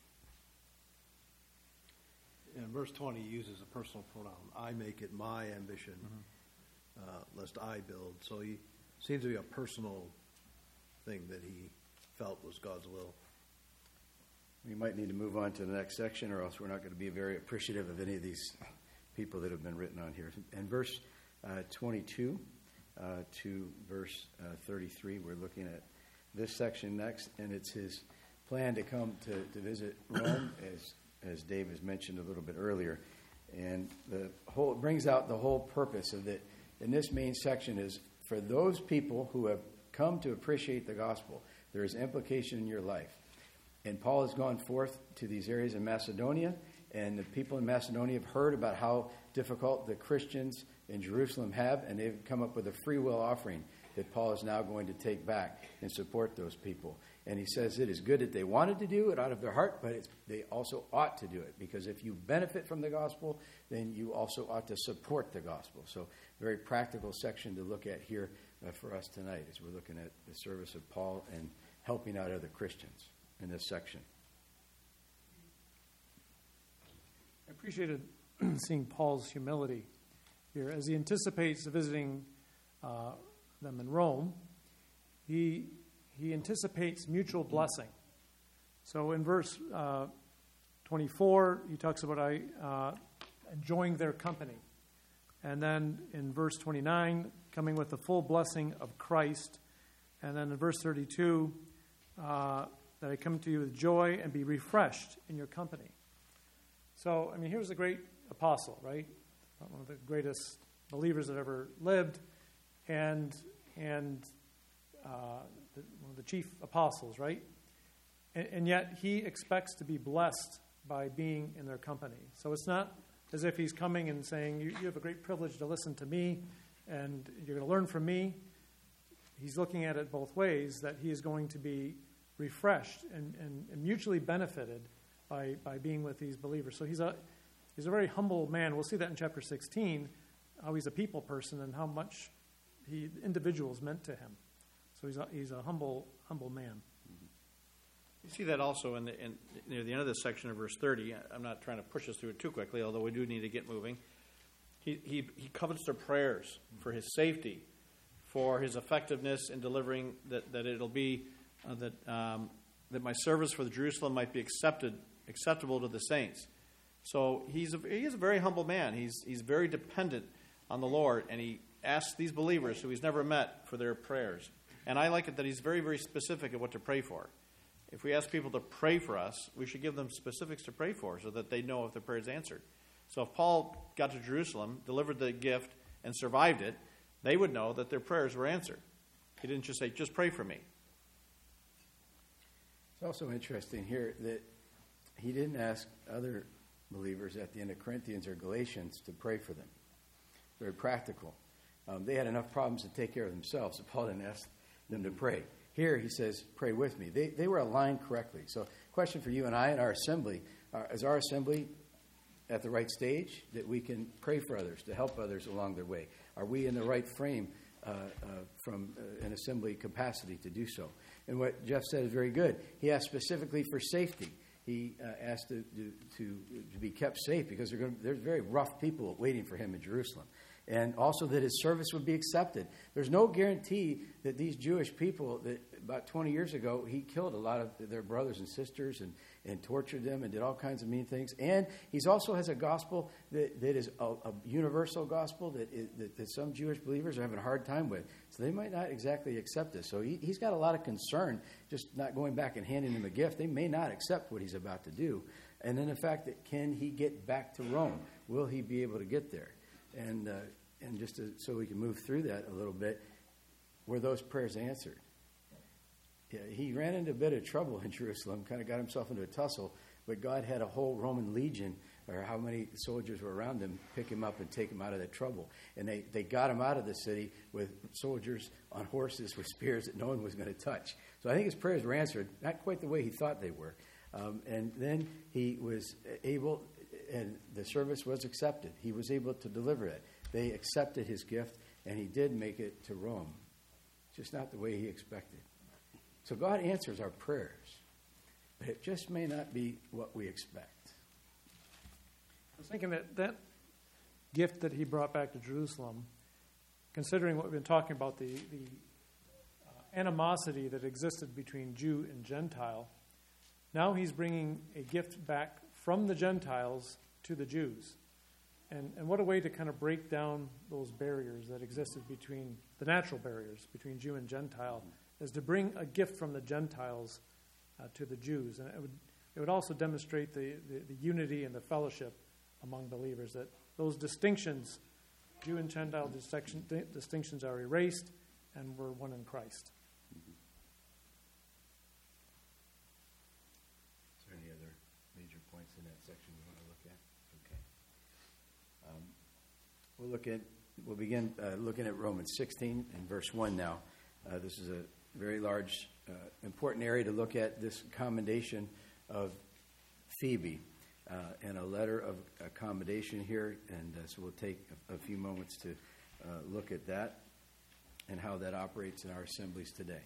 In verse twenty, he uses a personal pronoun. I make it my ambition, mm-hmm. uh, lest I build. So he seems to be a personal thing that he felt was God's will. We might need to move on to the next section, or else we're not going to be very appreciative of any of these people that have been written on here. In verse uh, twenty-two uh, to verse uh, thirty-three, we're looking at this section next, and it's his plan to come to, to visit Rome, as as Dave has mentioned a little bit earlier. And the whole it brings out the whole purpose of it. In this main section is for those people who have come to appreciate the gospel, there is implication in your life. And Paul has gone forth to these areas in Macedonia, and the people in Macedonia have heard about how difficult the Christians in Jerusalem have, and they've come up with a free will offering that Paul is now going to take back and support those people. And he says it is good that they wanted to do it out of their heart, but it's, they also ought to do it, because if you benefit from the gospel, then you also ought to support the gospel. So very practical section to look at here uh, for us tonight as we're looking at the service of Paul and helping out other Christians in this section. I appreciated seeing Paul's humility here. As he anticipates visiting uh, them in Rome, he, he anticipates mutual blessing. So in verse uh, twenty-four, he talks about I, uh, enjoying their company. And then in verse twenty-nine, coming with the full blessing of Christ. And then in verse thirty-two, uh, that I come to you with joy and be refreshed in your company. So, I mean, here's a great apostle, right? One of the greatest believers that ever lived, and and uh, the, one of the chief apostles, right? And, and yet he expects to be blessed by being in their company. So it's not as if he's coming and saying, you, you have a great privilege to listen to me, and you're going to learn from me. He's looking at it both ways, that he is going to be refreshed and, and, and mutually benefited by, by being with these believers. So he's a he's a very humble man. We'll see that in chapter sixteen, how he's a people person and how much he individuals meant to him. So he's a, he's a humble humble man. You see that also in the, in, near the end of this section of verse thirty. I'm not trying to push us through it too quickly, although we do need to get moving. He, he, he covets their prayers for his safety, for his effectiveness in delivering, that, that it'll be, uh, that um, that my service for the Jerusalem might be accepted, acceptable to the saints. So he's a, he is a very humble man. He's, he's very dependent on the Lord, and he asks these believers who he's never met for their prayers. And I like it that he's very, very specific at what to pray for. If we ask people to pray for us, we should give them specifics to pray for so that they know if their prayer is answered. So if Paul got to Jerusalem, delivered the gift, and survived it, they would know that their prayers were answered. He didn't just say, just pray for me. It's also interesting here that he didn't ask other believers at the end of Corinthians or Galatians to pray for them. very practical. Um, they had enough problems to take care of themselves, so Paul didn't ask them to pray. Here he says, pray with me. They, they were aligned correctly. So question for you and I and our assembly, uh, is our assembly at the right stage that we can pray for others, to help others along their way? Are we in the right frame uh, uh, from uh, an assembly capacity to do so? And what Jeff said is very good. He asked specifically for safety. He uh, asked to, to, to, to be kept safe because they're going to, there's very rough people waiting for him in Jerusalem. And also that his service would be accepted. There's no guarantee that these Jewish people, that about twenty years ago, he killed a lot of their brothers and sisters and, and tortured them and did all kinds of mean things. And he also has a gospel that, that is a, a universal gospel that, is, that, that some Jewish believers are having a hard time with. So they might not exactly accept this. So he, he's got a lot of concern just not going back and handing them a gift. They may not accept what he's about to do. And then the fact that can he get back to Rome? Will he be able to get there? And uh, and just to, so we can move through that a little bit, were those prayers answered? Yeah, he ran into a bit of trouble in Jerusalem, kind of got himself into a tussle, but God had a whole Roman legion, or how many soldiers were around him, pick him up and take him out of that trouble. And they, they got him out of the city with soldiers on horses with spears that no one was going to touch. So I think his prayers were answered, not quite the way he thought they were. Um, and then he was able, and the service was accepted. He was able to deliver it. They accepted his gift, and he did make it to Rome. Just not the way he expected. So God answers our prayers, but it just may not be what we expect. I was thinking that that gift that he brought back to Jerusalem, considering what we've been talking about, the, the uh, animosity that existed between Jew and Gentile, now he's bringing a gift back from the Gentiles to the Jews. And, and what a way to kind of break down those barriers that existed between, the natural barriers between Jew and Gentile, is to bring a gift from the Gentiles uh, to the Jews. And it would, it would also demonstrate the, the, the unity and the fellowship among believers, that those distinctions, Jew and Gentile distinction, distinctions are erased, and we're one in Christ. Is there any other major points in that section you want to look at? Okay. Um, we'll look at, we'll begin uh, looking at Romans sixteen and verse one now. Uh, this is a very large, uh, important area to look at, this commendation of Phoebe, uh, and a letter of accommodation here. And uh, so we'll take a, a few moments to uh, look at that and how that operates in our assemblies today.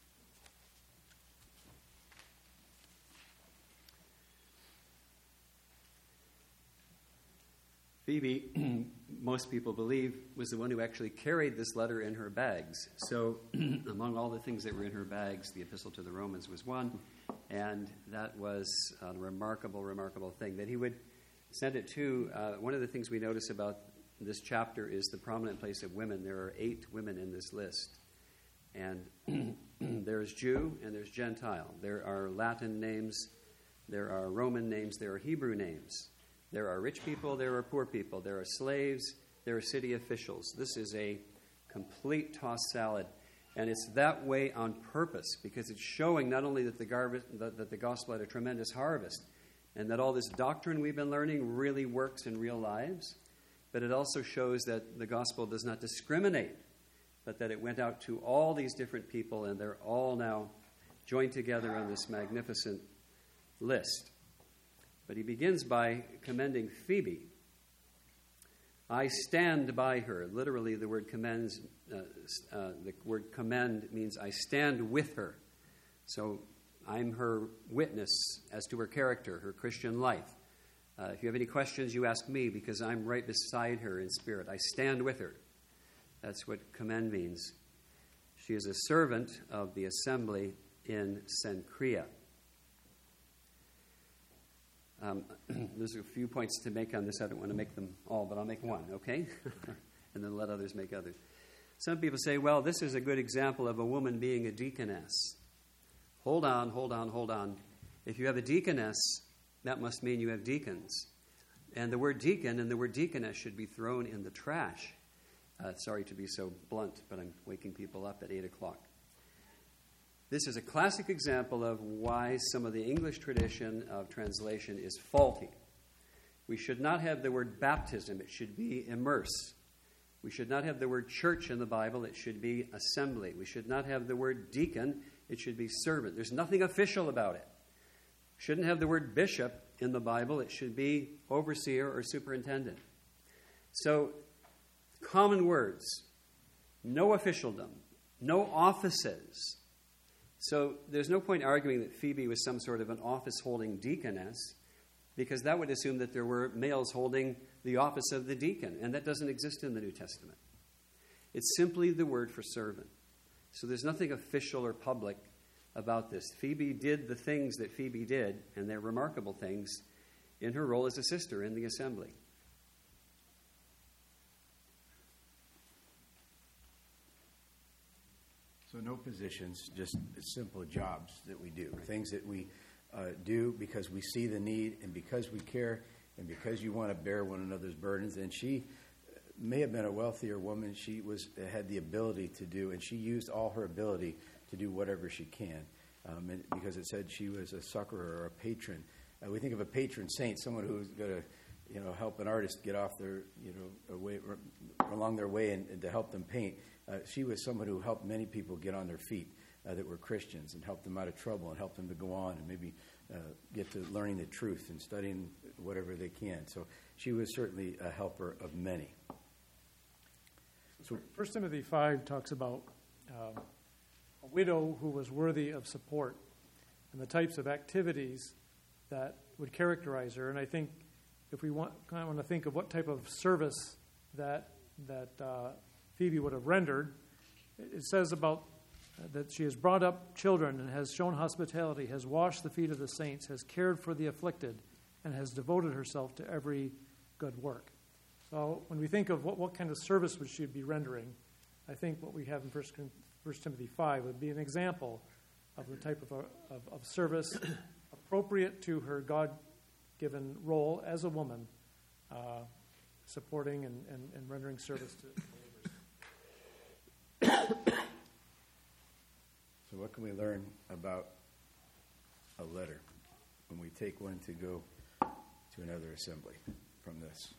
Phoebe, most people believe, was the one who actually carried this letter in her bags. So among all the things that were in her bags, the Epistle to the Romans was one, and that was a remarkable, remarkable thing. That he would send it to, uh, one of the things we notice about this chapter is the prominent place of women. There are eight women in this list. And there's Jew and there's Gentile. There are Latin names, there are Roman names, there are Hebrew names. There are rich people, there are poor people, there are slaves, there are city officials. This is a complete tossed salad. And it's that way on purpose, because it's showing not only that the, gar- that the gospel had a tremendous harvest, and that all this doctrine we've been learning really works in real lives, but it also shows that the gospel does not discriminate, but that it went out to all these different people, and they're all now joined together on this magnificent list. But he begins by commending Phoebe. I stand by her. Literally, the word commends, uh, uh, the word commend means I stand with her. So I'm her witness as to her character, her Christian life. Uh, if you have any questions, you ask me, because I'm right beside her in spirit. I stand with her. That's what commend means. She is a servant of the assembly in Cenchrea. Um, there's a few points to make on this. I don't want to make them all, but I'll make one, okay? And then let others make others. Some people say, well, this is a good example of a woman being a deaconess. Hold on, hold on, hold on. If you have a deaconess, that must mean you have deacons. And the word deacon and the word deaconess should be thrown in the trash. Uh, sorry to be so blunt, but I'm waking people up at eight o'clock. This is a classic example of why some of the English tradition of translation is faulty. We should not have the word baptism. It should be immerse. We should not have the word church in the Bible. It should be assembly. We should not have the word deacon. It should be servant. There's nothing official about it. Shouldn't have the word bishop in the Bible. It should be overseer or superintendent. So, common words, no officialdom, no offices. So there's no point arguing that Phoebe was some sort of an office-holding deaconess, because that would assume that there were males holding the office of the deacon, and that doesn't exist in the New Testament. It's simply the word for servant. So there's nothing official or public about this. Phoebe did the things that Phoebe did, and they're remarkable things, in her role as a sister in the assembly. So no positions, just simple jobs that we do, things that we uh, do because we see the need and because we care and because you want to bear one another's burdens. And she may have been a wealthier woman. She was had the ability to do, and she used all her ability to do whatever she can, um, and because it said she was a succorer or a patron. Uh, we think of a patron saint, someone who's going to, you know, help an artist get off their, you know, way, along their way and, and to help them paint. Uh, she was someone who helped many people get on their feet uh, that were Christians and helped them out of trouble and helped them to go on and maybe uh, get to learning the truth and studying whatever they can. So she was certainly a helper of many. So First Timothy five talks about um, a widow who was worthy of support and the types of activities that would characterize her. And I think if we want, kind of want to think of what type of service that that uh, Phoebe would have rendered, it says about uh, that she has brought up children and has shown hospitality, has washed the feet of the saints, has cared for the afflicted, and has devoted herself to every good work. So when we think of what, what kind of service would she be rendering, I think what we have in First Timothy five would be an example of the type of, of, of service appropriate to her God-given role as a woman, uh, supporting and, and, and rendering service to believers. So what can we learn about a letter when we take one to go to another assembly from this?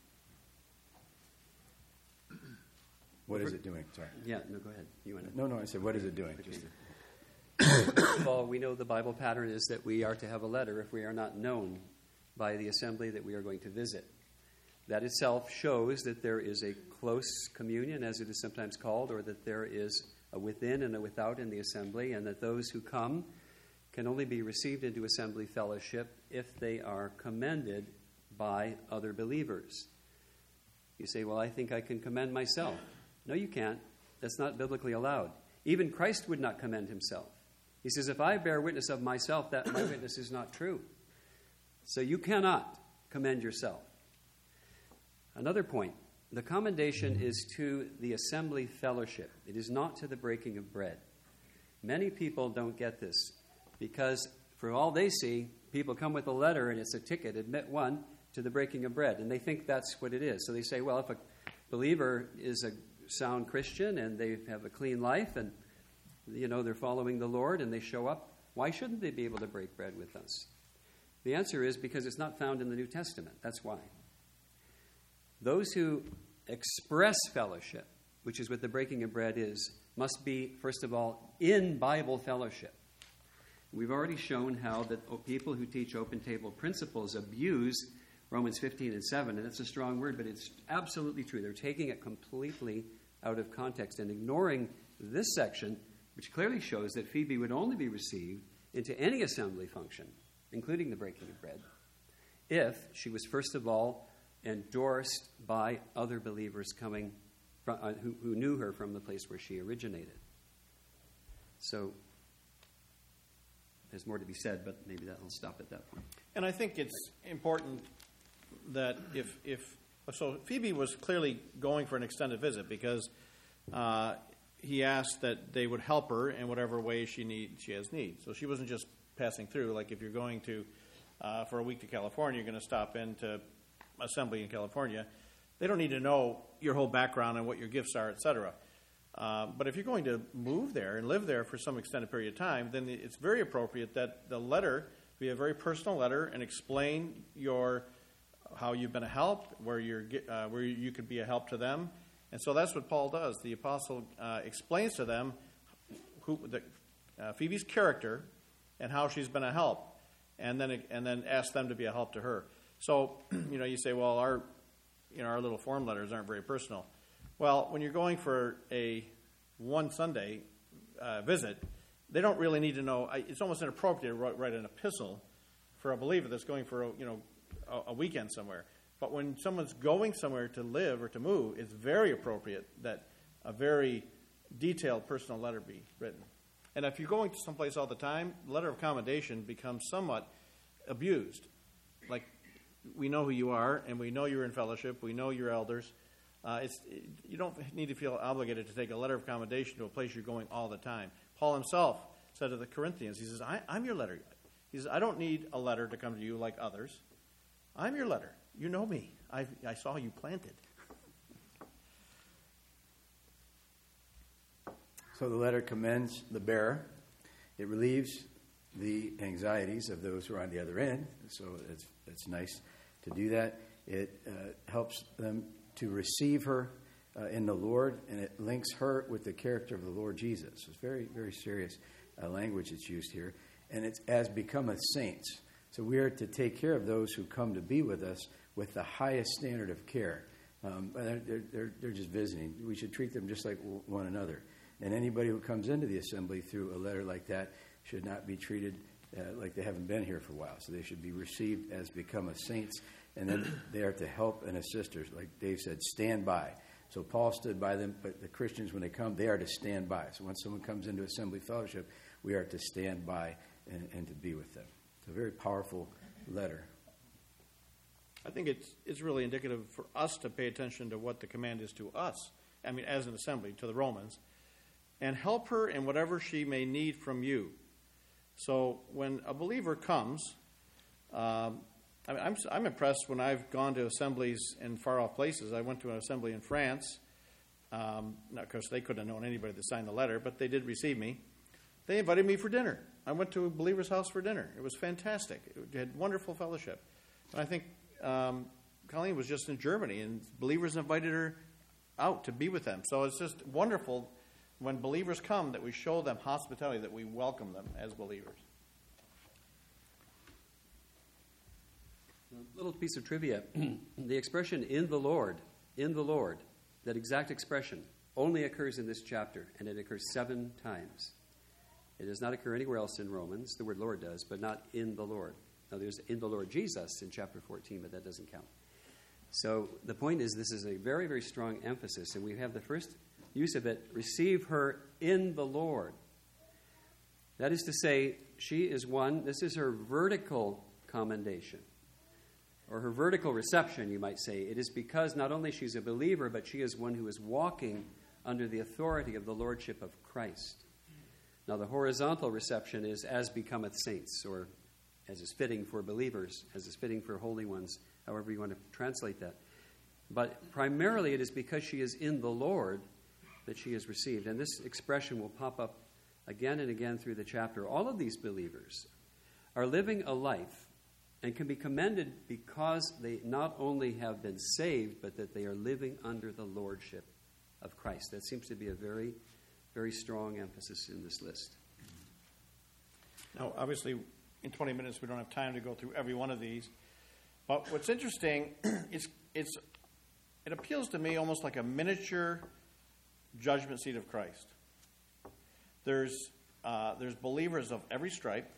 What is it doing? Sorry. Yeah, no, go ahead. You want to? No, no, I said, what is it doing? Just First of all, we know the Bible pattern is that we are to have a letter if we are not known by the assembly that we are going to visit. That itself shows that there is a close communion, as it is sometimes called, or that there is a within and a without in the assembly, and that those who come can only be received into assembly fellowship if they are commended by other believers. You say, well, I think I can commend myself. No, you can't. That's not biblically allowed. Even Christ would not commend himself. He says, if I bear witness of myself, that my witness is not true. So you cannot commend yourself. Another point, the commendation is to the assembly fellowship. It is not to the breaking of bread. Many people don't get this because for all they see, people come with a letter and it's a ticket, admit one, to the breaking of bread. And they think that's what it is. So they say, well, if a believer is a sound Christian and they have a clean life and, you know, they're following the Lord and they show up, why shouldn't they be able to break bread with us? The answer is because it's not found in the New Testament. That's why. Those who express fellowship, which is what the breaking of bread is, must be, first of all, in Bible fellowship. We've already shown how that people who teach open table principles abuse Romans fifteen and seven, and it's a strong word, but it's absolutely true. They're taking it completely out of context and ignoring this section, which clearly shows that Phoebe would only be received into any assembly function, including the breaking of bread, if she was, first of all, endorsed by other believers coming from, uh, who, who knew her from the place where she originated. So there's more to be said, but maybe that'll stop at that point. And I think it's important that if, if so Phoebe was clearly going for an extended visit because uh, he asked that they would help her in whatever way she need she has need. So she wasn't just passing through. Like if you're going to uh, for a week to California, you're going to stop into assembly in California. They don't need to know your whole background and what your gifts are, et cetera. Uh, but if you're going to move there and live there for some extended period of time, then it's very appropriate that the letter be a very personal letter and explain your how you've been a help, where you're uh, where you could be a help to them, And so that's what Paul does. The apostle uh, explains to them who the, uh, Phoebe's character and how she's been a help, and then and then asks them to be a help to her. So, you know, you say, well, our you know our little form letters aren't very personal. Well, when you're going for a one Sunday uh, visit, they don't really need to know. It's almost inappropriate to write an epistle for a believer that's going for a, you know a, a weekend somewhere. But when someone's going somewhere to live or to move, it's very appropriate that a very detailed personal letter be written. And if you're going to someplace all the time, the letter of commendation becomes somewhat abused. Like, we know who you are, and we know you're in fellowship, we know you're elders. Uh, it's, you don't need to feel obligated to take a letter of commendation to a place you're going all the time. Paul himself said to the Corinthians, he says, I, I'm your letter. He says, I don't need a letter to come to you like others. I'm your letter. You know me. I I saw you planted. So the letter commends the bearer. It relieves the anxieties of those who are on the other end. So it's it's nice to do that. It uh, helps them to receive her uh, in the Lord, and it links her with the character of the Lord Jesus. It's very, very serious uh, language that's used here. And it's as becometh saints. So we are to take care of those who come to be with us with the highest standard of care. Um, they're, they're, they're just visiting. We should treat them just like one another. And anybody who comes into the assembly through a letter like that should not be treated uh, like they haven't been here for a while. So they should be received as becometh saints, and then they are to help and assist us. Like Dave said, stand by. So Paul stood by them, but the Christians, when they come, they are to stand by. So when someone comes into assembly fellowship, we are to stand by and, and to be with them. It's a very powerful letter. I think it's it's really indicative for us to pay attention to what the command is to us, I mean, as an assembly, to the Romans, and help her in whatever she may need from you. So when a believer comes, um, I mean, I'm, I'm impressed when I've gone to assemblies in far-off places. I went to an assembly in France. Um, now, of course, they couldn't have known anybody that signed the letter, but they did receive me. They invited me for dinner. I went to a believer's house for dinner. It was fantastic. It had wonderful fellowship. And I think um, Colleen was just in Germany, and believers invited her out to be with them. So it's just wonderful when believers come that we show them hospitality, that we welcome them as believers. A little piece of trivia. The expression in the Lord, in the Lord, that exact expression only occurs in this chapter, and it occurs seven times. It does not occur anywhere else in Romans. The word Lord does, but not in the Lord. Now, there's in the Lord Jesus in chapter fourteen, but that doesn't count. So the point is, this is a very, very strong emphasis, and we have the first use of it, receive her in the Lord. That is to say, she is one, this is her vertical commendation, or her vertical reception, you might say. It is because not only she's a believer, but she is one who is walking under the authority of the lordship of Christ. Now, the horizontal reception is as becometh saints, or as is fitting for believers, as is fitting for holy ones, however you want to translate that. But primarily it is because she is in the Lord that she is received. And this expression will pop up again and again through the chapter. All of these believers are living a life and can be commended because they not only have been saved, but that they are living under the lordship of Christ. That seems to be a very, very strong emphasis in this list. Now, obviously, in twenty minutes, we don't have time to go through every one of these. But what's interesting is it's it appeals to me almost like a miniature judgment seat of Christ. There's uh, there's believers of every stripe,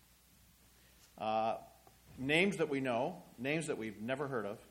uh, names that we know, names that we've never heard of,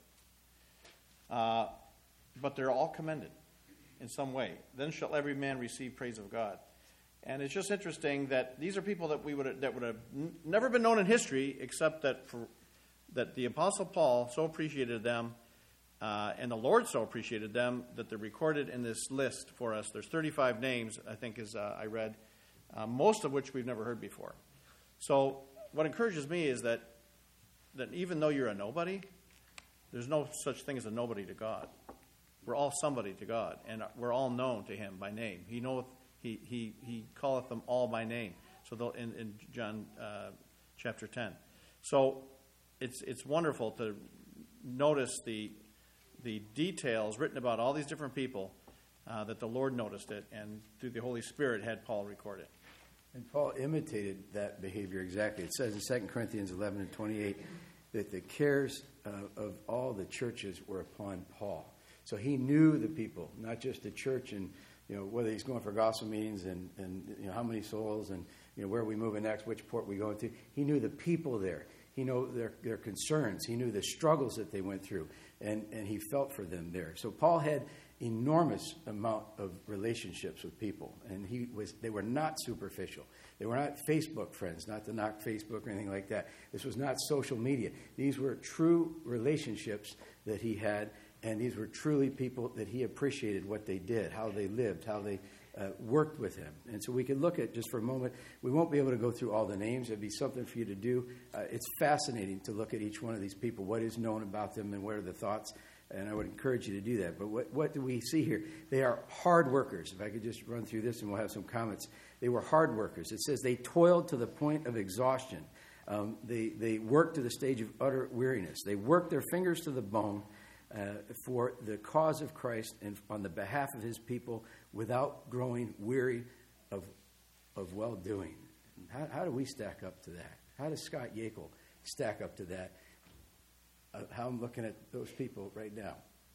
uh, but they're all commended in some way. Then shall every man receive praise of God. And it's just interesting that these are people that we would that would have n- never been known in history, except that for, that the Apostle Paul so appreciated them, uh, and the Lord so appreciated them, that they're recorded in this list for us. There's thirty-five names, I think, as uh, I read, uh, most of which we've never heard before. So what encourages me is that that even though you're a nobody, there's no such thing as a nobody to God. We're all somebody to God, and we're all known to Him by name. He knoweth. He he he calleth them all by name. So they'll, in in John uh, chapter ten. So it's it's wonderful to notice the the details written about all these different people, uh, that the Lord noticed it, and through the Holy Spirit had Paul record it. And Paul imitated that behavior exactly. It says in Second Corinthians eleven and twenty-eight that the cares uh, of all the churches were upon Paul. So he knew the people, not just the church, and you know whether he's going for gospel meetings and, and you know how many souls and you know where are we moving next, which port we going to. He knew the people there. He knew their their concerns. He knew the struggles that they went through, and, and he felt for them there. So Paul had enormous amount of relationships with people, and he was they were not superficial. They were not Facebook friends, not to knock Facebook or anything like that. This was not social media. These were true relationships that he had, and these were truly people that he appreciated what they did, how they lived, how they uh, worked with him. And so we could look at, just for a moment, we won't be able to go through all the names. It'd be something for you to do. Uh, it's fascinating to look at each one of these people, what is known about them and what are the thoughts. And I would encourage you to do that. But what, what do we see here? They are hard workers. If I could just run through this and we'll have some comments. They were hard workers. It says they toiled to the point of exhaustion. Um, they, they worked to the stage of utter weariness. They worked their fingers to the bone uh, for the cause of Christ and on the behalf of his people without growing weary of, of well-doing. How, how do we stack up to that? How does Scott Yakel stack up to that? Uh, how I'm looking at those people right now.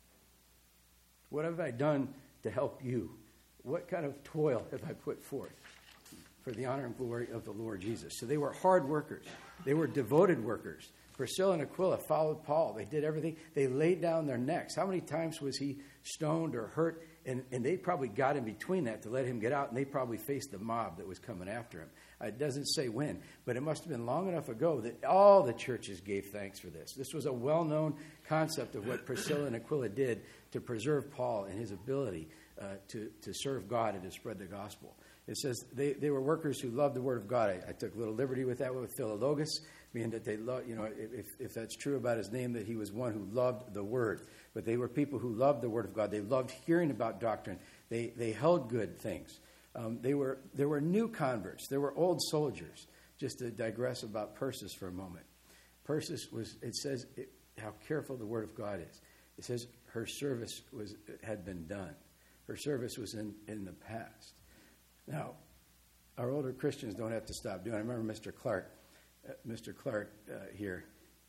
What have I done to help you? What kind of toil have I put forth for the honor and glory of the Lord Jesus? So they were hard workers. They were devoted workers. Priscilla and Aquila followed Paul. They did everything. They laid down their necks. How many times was he stoned or hurt? And, and they probably got in between that to let him get out, and they probably faced the mob that was coming after him. It doesn't say when, but it must have been long enough ago that all the churches gave thanks for this. This was a well-known concept of what Priscilla and Aquila did to preserve Paul and his ability uh, to, to serve God and to spread the gospel. It says they, they were workers who loved the word of God. I, I took a little liberty with that with Philologus, meaning that they loved, you know, if, if that's true about his name, that he was one who loved the word. But they were people who loved the word of God. They loved hearing about doctrine. They, they held good things. Um, they were there were new converts. There were old soldiers. Just to digress about Persis for a moment. Persis was, it says it, how careful the word of God is. It says her service was had been done. Her service was in, in the past. Now, our older Christians don't have to stop doing it. I remember Mister Clark, uh, Mister Clark uh, here,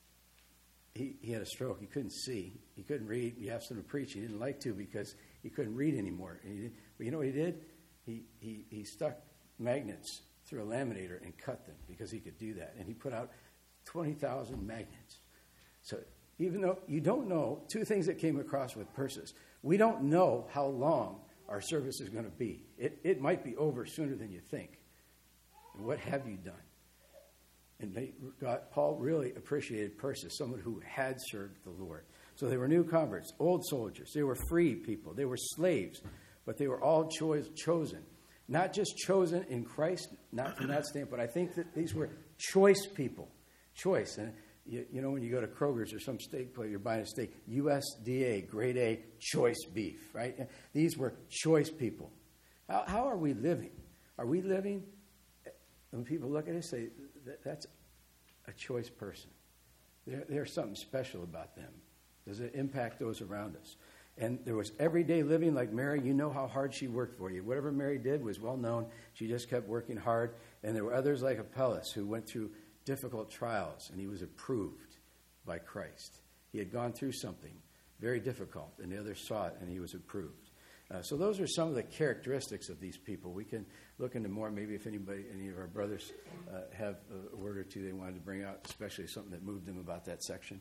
he, he had a stroke. He couldn't see. He couldn't read. He asked him to preach. He didn't like to because he couldn't read anymore. And he didn't, but you know what he did? He, he he stuck magnets through a laminator and cut them because he could do that. And he put out twenty thousand magnets. So even though you don't know, two things that came across with Persis. We don't know how long our service is going to be. It, it might be over sooner than you think. And what have you done? And they, God, Paul really appreciated Persis, someone who had served the Lord. So they were new converts, old soldiers. They were free people. They were slaves. But they were all cho- chosen. Not just chosen in Christ, not from that standpoint. I think that these were choice people. Choice. And you, you know, when you go to Kroger's or some steak place, you're buying a steak, U S D A, grade A, choice beef, right? These were choice people. How, how are we living? Are we living, when people look at us, say, that, that's a choice person. There, there's something special about them. Does it impact those around us? And there was everyday living like Mary. You know how hard she worked for you. Whatever Mary did was well known. She just kept working hard. And there were others like Apelles who went through difficult trials, and he was approved by Christ. He had gone through something very difficult, and the others saw it, and he was approved. Uh, so those are some of the characteristics of these people. We can look into more. Maybe if anybody, any of our brothers uh, have a word or two they wanted to bring out, especially something that moved them about that section.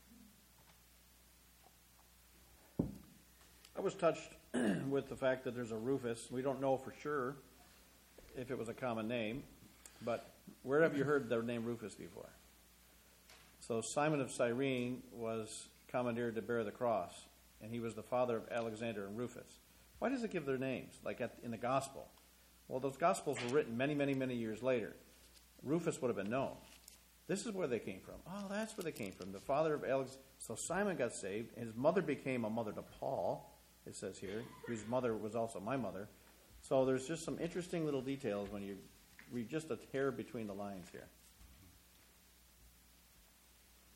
I was touched with the fact that there's a Rufus. We don't know for sure if it was a common name, but where have you heard the name Rufus before? So Simon of Cyrene was commandeered to bear the cross, and he was the father of Alexander and Rufus. Why does it give their names, like at, in the gospel? Well, those gospels were written many, many, many years later. Rufus would have been known. This is where they came from. Oh, that's where they came from. The father of Alex. So Simon got saved. His mother became a mother to Paul, it says here, whose mother was also my mother. So there's just some interesting little details when you read just a hair between the lines here.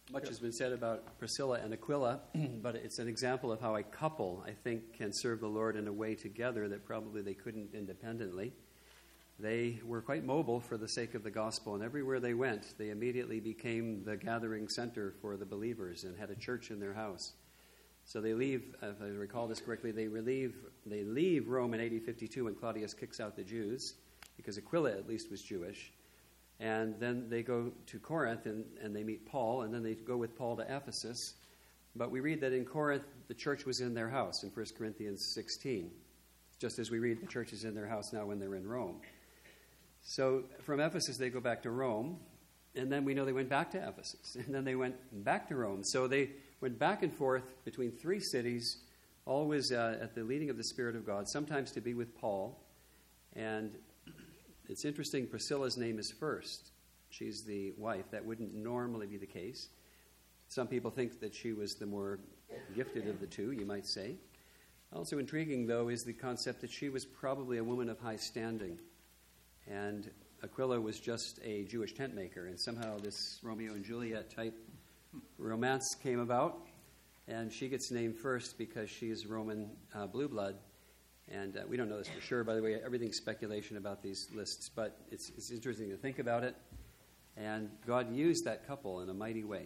Much has been said about Priscilla and Aquila, but it's an example of how a couple, I think, can serve the Lord in a way together that probably they couldn't independently. They were quite mobile for the sake of the gospel, and everywhere they went, they immediately became the gathering center for the believers and had a church in their house. So they leave, if I recall this correctly, they leave, they leave Rome in A D fifty-two when Claudius kicks out the Jews, because Aquila at least was Jewish. And then they go to Corinth and, and they meet Paul, and then they go with Paul to Ephesus. But we read that in Corinth, the church was in their house in First Corinthians sixteen, just as we read the church is in their house now when they're in Rome. So from Ephesus, they go back to Rome, and then we know they went back to Ephesus, and then they went back to Rome. So they went back and forth between three cities, always uh, at the leading of the Spirit of God, sometimes to be with Paul. And it's interesting, Priscilla's name is first. She's the wife. That wouldn't normally be the case. Some people think that she was the more gifted of the two, you might say. Also intriguing, though, is the concept that she was probably a woman of high standing. And Aquila was just a Jewish tent maker, and somehow this Romeo and Juliet type romance came about, and she gets named first because she's Roman uh, blue blood. And uh, we don't know this for sure, by the way. Everything's speculation about these lists, but it's, it's interesting to think about it. And God used that couple in a mighty way.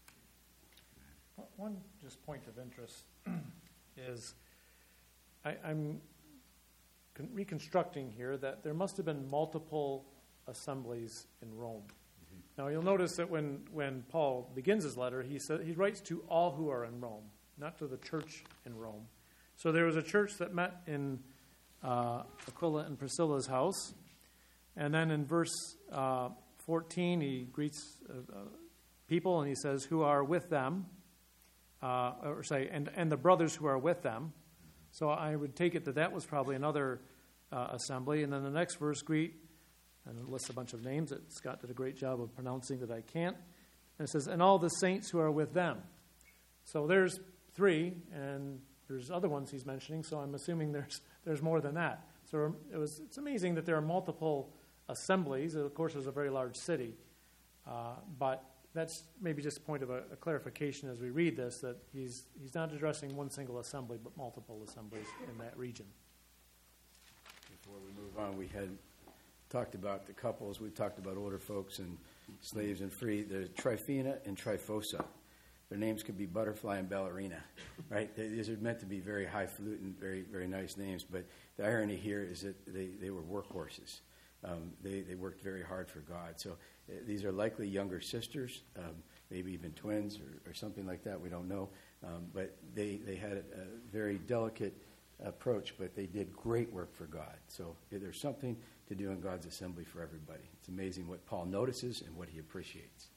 One just point of interest is I, I'm con- reconstructing here that there must have been multiple assemblies in Rome. Mm-hmm. Now you'll notice that when, when Paul begins his letter, he says he writes to all who are in Rome, not to the church in Rome. So there was a church that met in uh, Aquila and Priscilla's house, and then in verse uh, fourteen, he greets uh, uh, people and he says, "Who are with them," uh, or say, and and the brothers who are with them. So I would take it that that was probably another uh, assembly. And then the next verse, greet, and it lists a bunch of names that Scott did a great job of pronouncing that I can't. And it says, "And all the saints who are with them." So there's three, and there's other ones he's mentioning, so I'm assuming there's there's more than that. So it was it's amazing that there are multiple assemblies. Of course, it was a very large city, uh, but that's maybe just a point of a, a clarification as we read this, that he's he's not addressing one single assembly, but multiple assemblies in that region. Before we move on, we had talked about the couples. We talked about older folks and slaves and free. There's Tryphena and Tryphosa. Their names could be Butterfly and Ballerina, right? They, these are meant to be very highfalutin, very very nice names. But the irony here is that they, they were workhorses. Um, they, they worked very hard for God. So uh, these are likely younger sisters, um, maybe even twins or, or something like that. We don't know. Um, but they, they had a, a very delicate approach, but they did great work for God. So yeah, there's something to do in God's assembly for everybody. It's amazing what Paul notices and what he appreciates.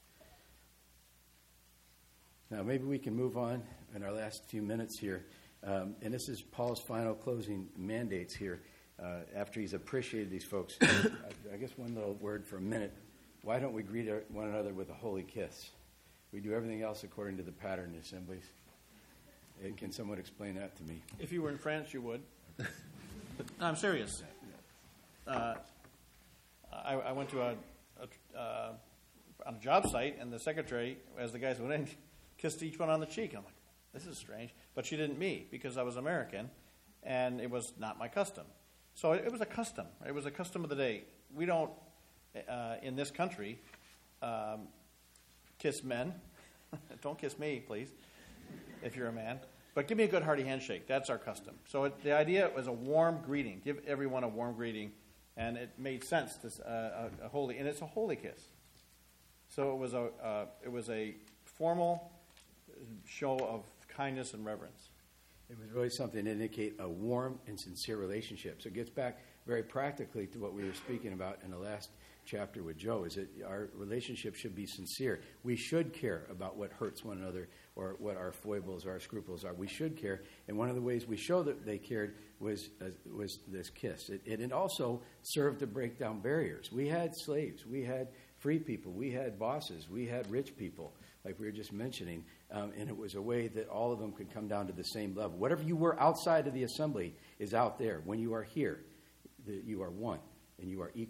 Now, maybe we can move on in our last few minutes here. Um, and this is Paul's final closing mandates here. Uh, after he's appreciated these folks, I, I guess one little word for a minute. Why don't we greet our, one another with a holy kiss? We do everything else according to the pattern in assemblies. And can someone explain that to me? If you were in France, you would. No, I'm serious. Uh, I, I went to a, a uh, on a job site, and the secretary, as the guys went in, kissed each one on the cheek. I'm like, this is strange. But she didn't me, because I was American, and it was not my custom. So it, it was a custom. It was a custom of the day. We don't, uh, in this country, um, kiss men. Don't kiss me, please, if you're a man. But give me a good hearty handshake. That's our custom. So it, the idea was a warm greeting. Give everyone a warm greeting. And it made sense, to, uh, a, a holy, and it's a holy kiss. So it was a, uh, it was a formal show of kindness and reverence. It was really something to indicate a warm and sincere relationship. So it gets back very practically to what we were speaking about in the last chapter with Joe, is that our relationship should be sincere. We should care about what hurts one another or what our foibles or our scruples are. We should care. And one of the ways we show that they cared was uh, was this kiss. It, it, it also served to break down barriers. We had slaves. We had free people. We had bosses. We had rich people, like we were just mentioning. Um, and it was a way that all of them could come down to the same level. Whatever you were outside of the assembly is out there. When you are here, the, you are one and you are equal.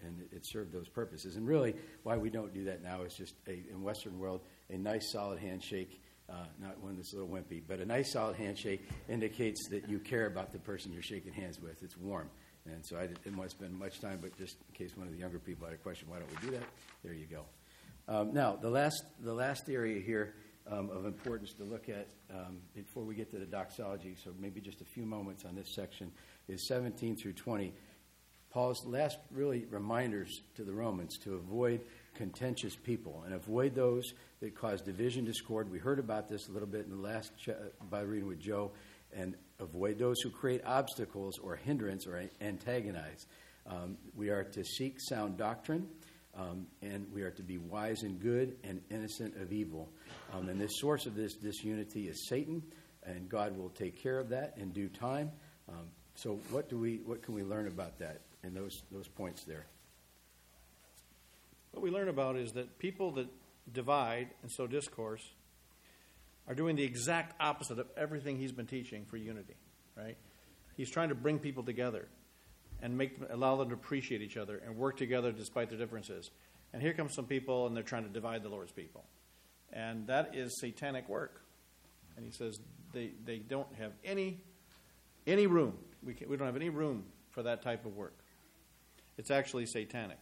and it, it served those purposes. And really, why we don't do that now is just, a, in Western world, a nice solid handshake, uh, not one that's a little wimpy, but a nice solid handshake indicates that you care about the person you're shaking hands with. It's warm. And so I didn't want to spend much time, but just in case one of the younger people had a question, why don't we do that? There you go. Um, now, the last the last area here um, of importance to look at um, before we get to the doxology, so maybe just a few moments on this section, is seventeen through twenty. Paul's last really reminders to the Romans to avoid contentious people and avoid those that cause division, discord. We heard about this a little bit in the last ch- by reading with Joe. And avoid those who create obstacles or hindrance or antagonize. Um, we are to seek sound doctrine, um, and we are to be wise and good and innocent of evil. Um, and the source of this disunity is Satan, and God will take care of that in due time. Um, so, what do we? What can we learn about that in those those points there? What we learn about is that people that divide and sow discourse are doing the exact opposite of everything he's been teaching for unity, right? He's trying to bring people together and make allow them to appreciate each other and work together despite their differences. And here comes some people, and they're trying to divide the Lord's people. And that is satanic work. And he says they, they don't have any any room. We, can, we don't have any room for that type of work. It's actually satanic.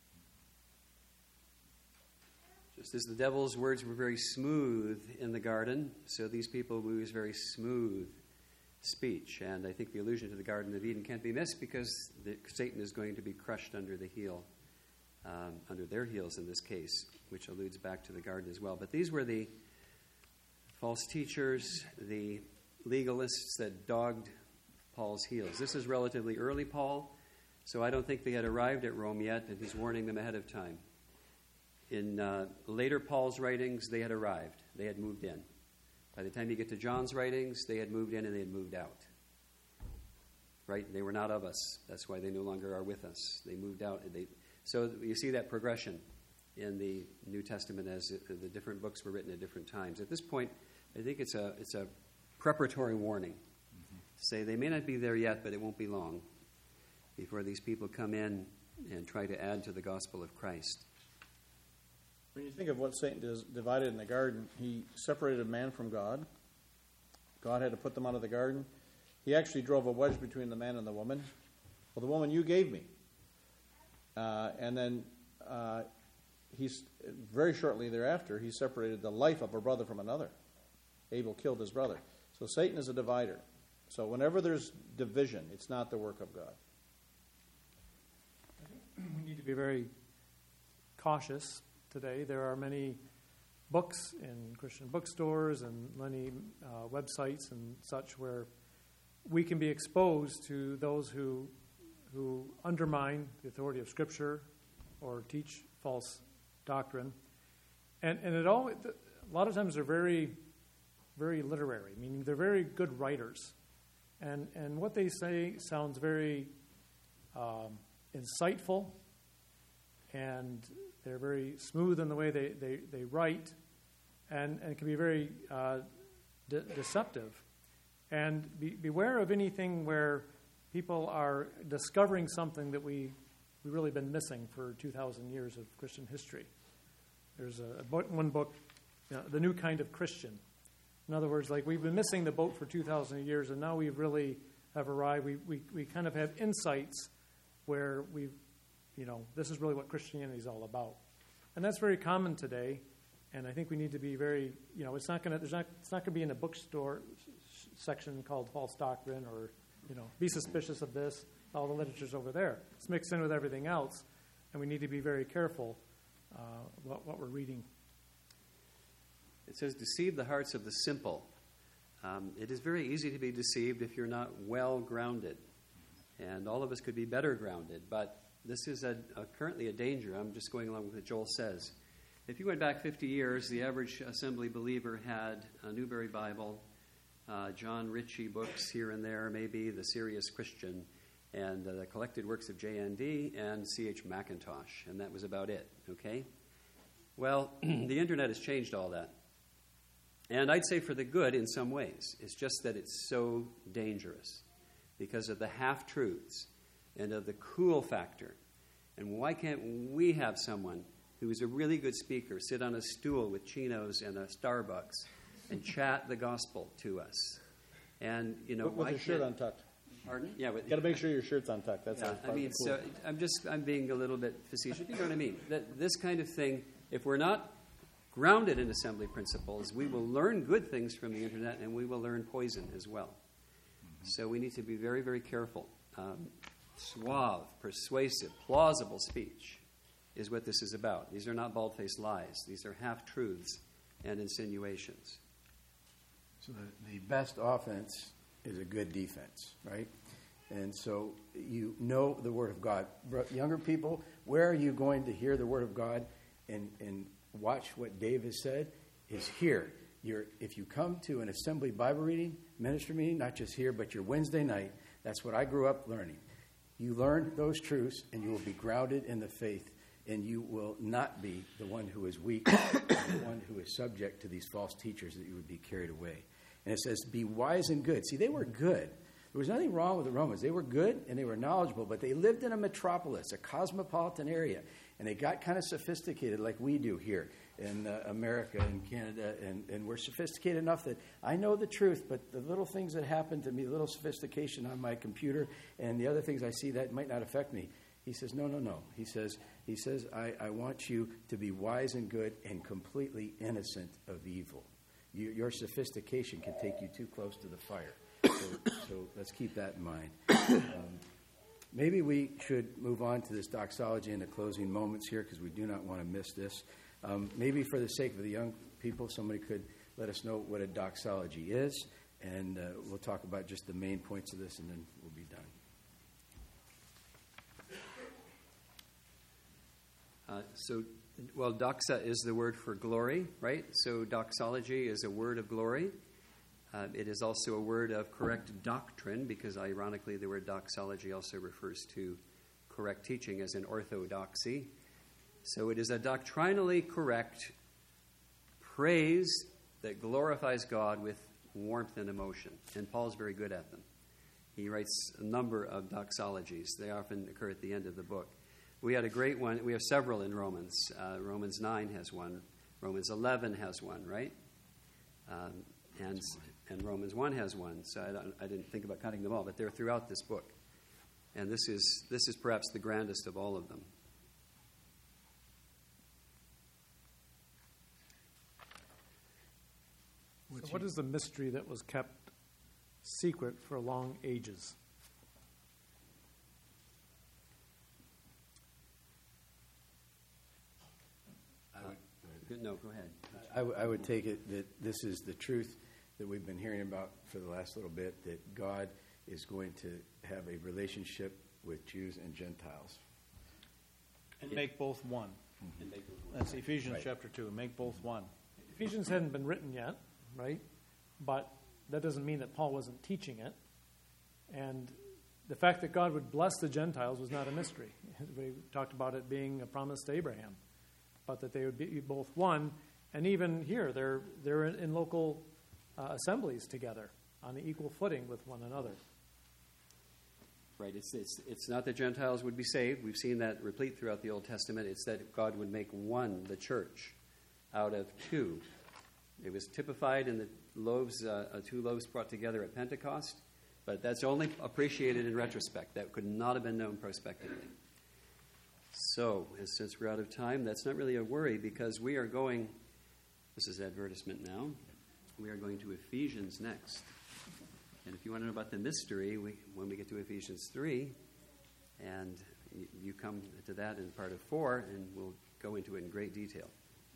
Just as the devil's words were very smooth in the garden, so these people use very smooth speech. And I think the allusion to the Garden of Eden can't be missed because the, Satan is going to be crushed under the heel, um, under their heels in this case, which alludes back to the garden as well. But these were the false teachers, the legalists that dogged Paul's heels. This is relatively early Paul, so I don't think they had arrived at Rome yet, and he's warning them ahead of time. In uh, later Paul's writings, they had arrived. They had moved in. By the time you get to John's writings, they had moved in and they had moved out. Right? They were not of us. That's why they no longer are with us. They moved out. And they, so you see that progression in the New Testament as the different books were written at different times. At this point, I think it's a it's a preparatory warning. Mm-hmm. To say they may not be there yet, but it won't be long before these people come in and try to add to the gospel of Christ. When you think of what Satan does, divided in the garden, he separated man from God. God had to put them out of the garden. He actually drove a wedge between the man and the woman. Well, the woman you gave me. Uh, and then uh, he's very shortly thereafter, he separated the life of a brother from another. Abel killed his brother. So Satan is a divider. So whenever there's division, it's not the work of God. We need to be very cautious. Today, there are many books in Christian bookstores and many uh, websites and such where we can be exposed to those who who undermine the authority of Scripture or teach false doctrine, and and it all a lot of times they're very very literary, meaning they're very good writers, and and what they say sounds very um, insightful, and they're very smooth in the way they, they, they write, and, and can be very uh, de- deceptive. And be, beware of anything where people are discovering something that we, we've really been missing for two thousand years of Christian history. There's a, a book, one book, you know, The New Kind of Christian. In other words, like we've been missing the boat for two thousand years, and now we really have arrived. We, we, we kind of have insights where we've You know, this is really what Christianity is all about, and that's very common today. And I think we need to be very, you know, it's not going to, there's not, it's not going to be in a bookstore section called false doctrine or, you know, be suspicious of this. All the literature's over there. It's mixed in with everything else, and we need to be very careful uh, what what we're reading. It says, "Deceive the hearts of the simple." Um, it is very easy to be deceived if you're not well grounded, and all of us could be better grounded, but this is a, a, currently a danger. I'm just going along with what Joel says. If you went back fifty years, the average assembly believer had a Newberry Bible, uh, John Ritchie books here and there, maybe the Serious Christian, and uh, the collected works of J N D and C H Mackintosh, and that was about it, okay? Well, the internet has changed all that. And I'd say for the good in some ways. It's just that it's so dangerous because of the half-truths and of the cool factor, And why can't we have someone who is a really good speaker sit on a stool with chinos and a Starbucks and chat the gospel to us? And, you know, With, with why your shirt can't- untucked. Pardon? Yeah, with, Got to make sure your shirt's untucked. That's yeah, part I of mean, the so cool. I'm just I'm being a little bit facetious. You know what I mean? That this kind of thing, if we're not grounded in assembly principles, we will learn good things from the internet, and we will learn poison as well. So we need to be very, very careful. Um, suave, persuasive, plausible speech is what this is about. These are not bald-faced lies. These are half-truths and insinuations. So the, the best offense is a good defense, right? And so you know the Word of God. Bro- Younger people, where are you going to hear the Word of God and, and watch what Dave has said? Is here. You're, if you come to an assembly Bible reading, ministry meeting, not just here, but your Wednesday night, that's what I grew up learning. You learn those truths, and you will be grounded in the faith, and you will not be the one who is weak, the one who is subject to these false teachers that you would be carried away. And it says, be wise and good. See, they were good. There was nothing wrong with the Romans. They were good and they were knowledgeable, but they lived in a metropolis, a cosmopolitan area, and they got kind of sophisticated like we do here in uh, America and Canada, and, and we're sophisticated enough that I know the truth, but the little things that happen to me, the little sophistication on my computer and the other things I see, that might not affect me. He says, no, no, no. He says, he says I, I want you to be wise and good and completely innocent of evil. You, your sophistication can take you too close to the fire. So, so let's keep that in mind. Um, maybe we should move on to this doxology in the closing moments here, because we do not want to miss this. Um, maybe for the sake of the young people, somebody could let us know what a doxology is, and uh, we'll talk about just the main points of this, and then we'll be done. Uh, so, well, doxa is the word for glory, right? So doxology is a word of glory. Uh, it is also a word of correct doctrine, because ironically the word doxology also refers to correct teaching, as in orthodoxy. So it is a doctrinally correct praise that glorifies God with warmth and emotion. And Paul's very good at them. He writes a number of doxologies. They often occur at the end of the book. We had a great one. We have several in Romans. Uh, Romans nine has one. Romans eleven has one, right? Um, and and Romans one has one. So I, don't, I didn't think about counting them all, but they're throughout this book. And this is this is perhaps the grandest of all of them. So what is the mystery that was kept secret for long ages? No, go ahead. I, w- I would take it that this is the truth that we've been hearing about for the last little bit, that God is going to have a relationship with Jews and Gentiles. And make both one. That's Ephesians Right. chapter two. Make both one. Ephesians hadn't been written yet, right? But that doesn't mean that Paul wasn't teaching it. And the fact that God would bless the Gentiles was not a mystery. We talked about it being a promise to Abraham, but that they would be both one. And even here, they're they're in, in local uh, assemblies together on an equal footing with one another. Right. It's, it's it's not that Gentiles would be saved. We've seen that replete throughout the Old Testament. It's that God would make one, the church, out of two. It was typified in the loaves, uh, uh, two loaves brought together at Pentecost, but that's only appreciated in retrospect. That could not have been known prospectively. So, since we're out of time, that's not really a worry, because we are going, this is advertisement now, we are going to Ephesians next. And if you want to know about the mystery, we, when we get to Ephesians three, and you, you come to that in part of four, and we'll go into it in great detail.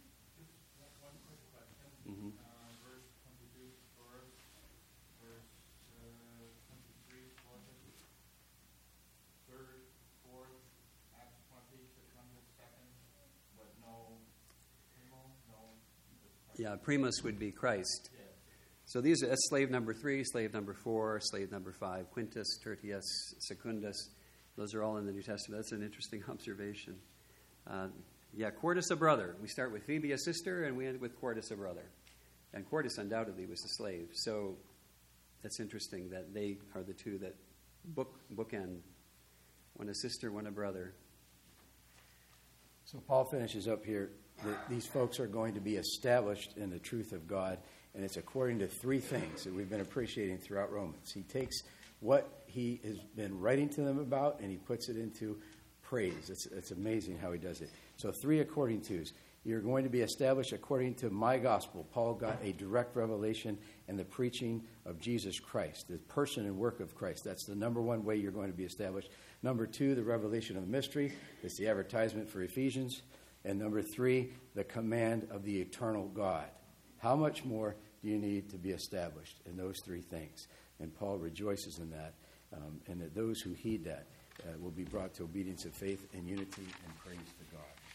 One quick question. Mm-hmm. Uh, verse twenty-two first, verse uh, twenty-three fourth, third, fourth, Acts twenty, seconded, second, but no primo, no. Yeah, primus would be Christ. Yes. So these are that's slave number three, slave number four, slave number five, Quintus, Tertius, Secundus. Those are all in the New Testament. That's an interesting observation. Uh, yeah, Quartus, a brother. We start with Phoebe, a sister, and we end with Quartus, a brother. And Quartus undoubtedly was a slave. So that's interesting that they are the two that book bookend. One a sister, one a brother. So Paul finishes up here that these folks are going to be established in the truth of God, and it's according to three things that we've been appreciating throughout Romans. He takes what he has been writing to them about, and he puts it into praise. It's, it's amazing how he does it. So three according tos. You're going to be established according to my gospel. Paul got a direct revelation and the preaching of Jesus Christ, the person and work of Christ. That's the number one way you're going to be established. Number two, the revelation of the mystery. It's the advertisement for Ephesians. And number three, the command of the eternal God. How much more do you need to be established in those three things? And Paul rejoices in that, um, and that those who heed that uh, will be brought to obedience of faith and unity and praise to God.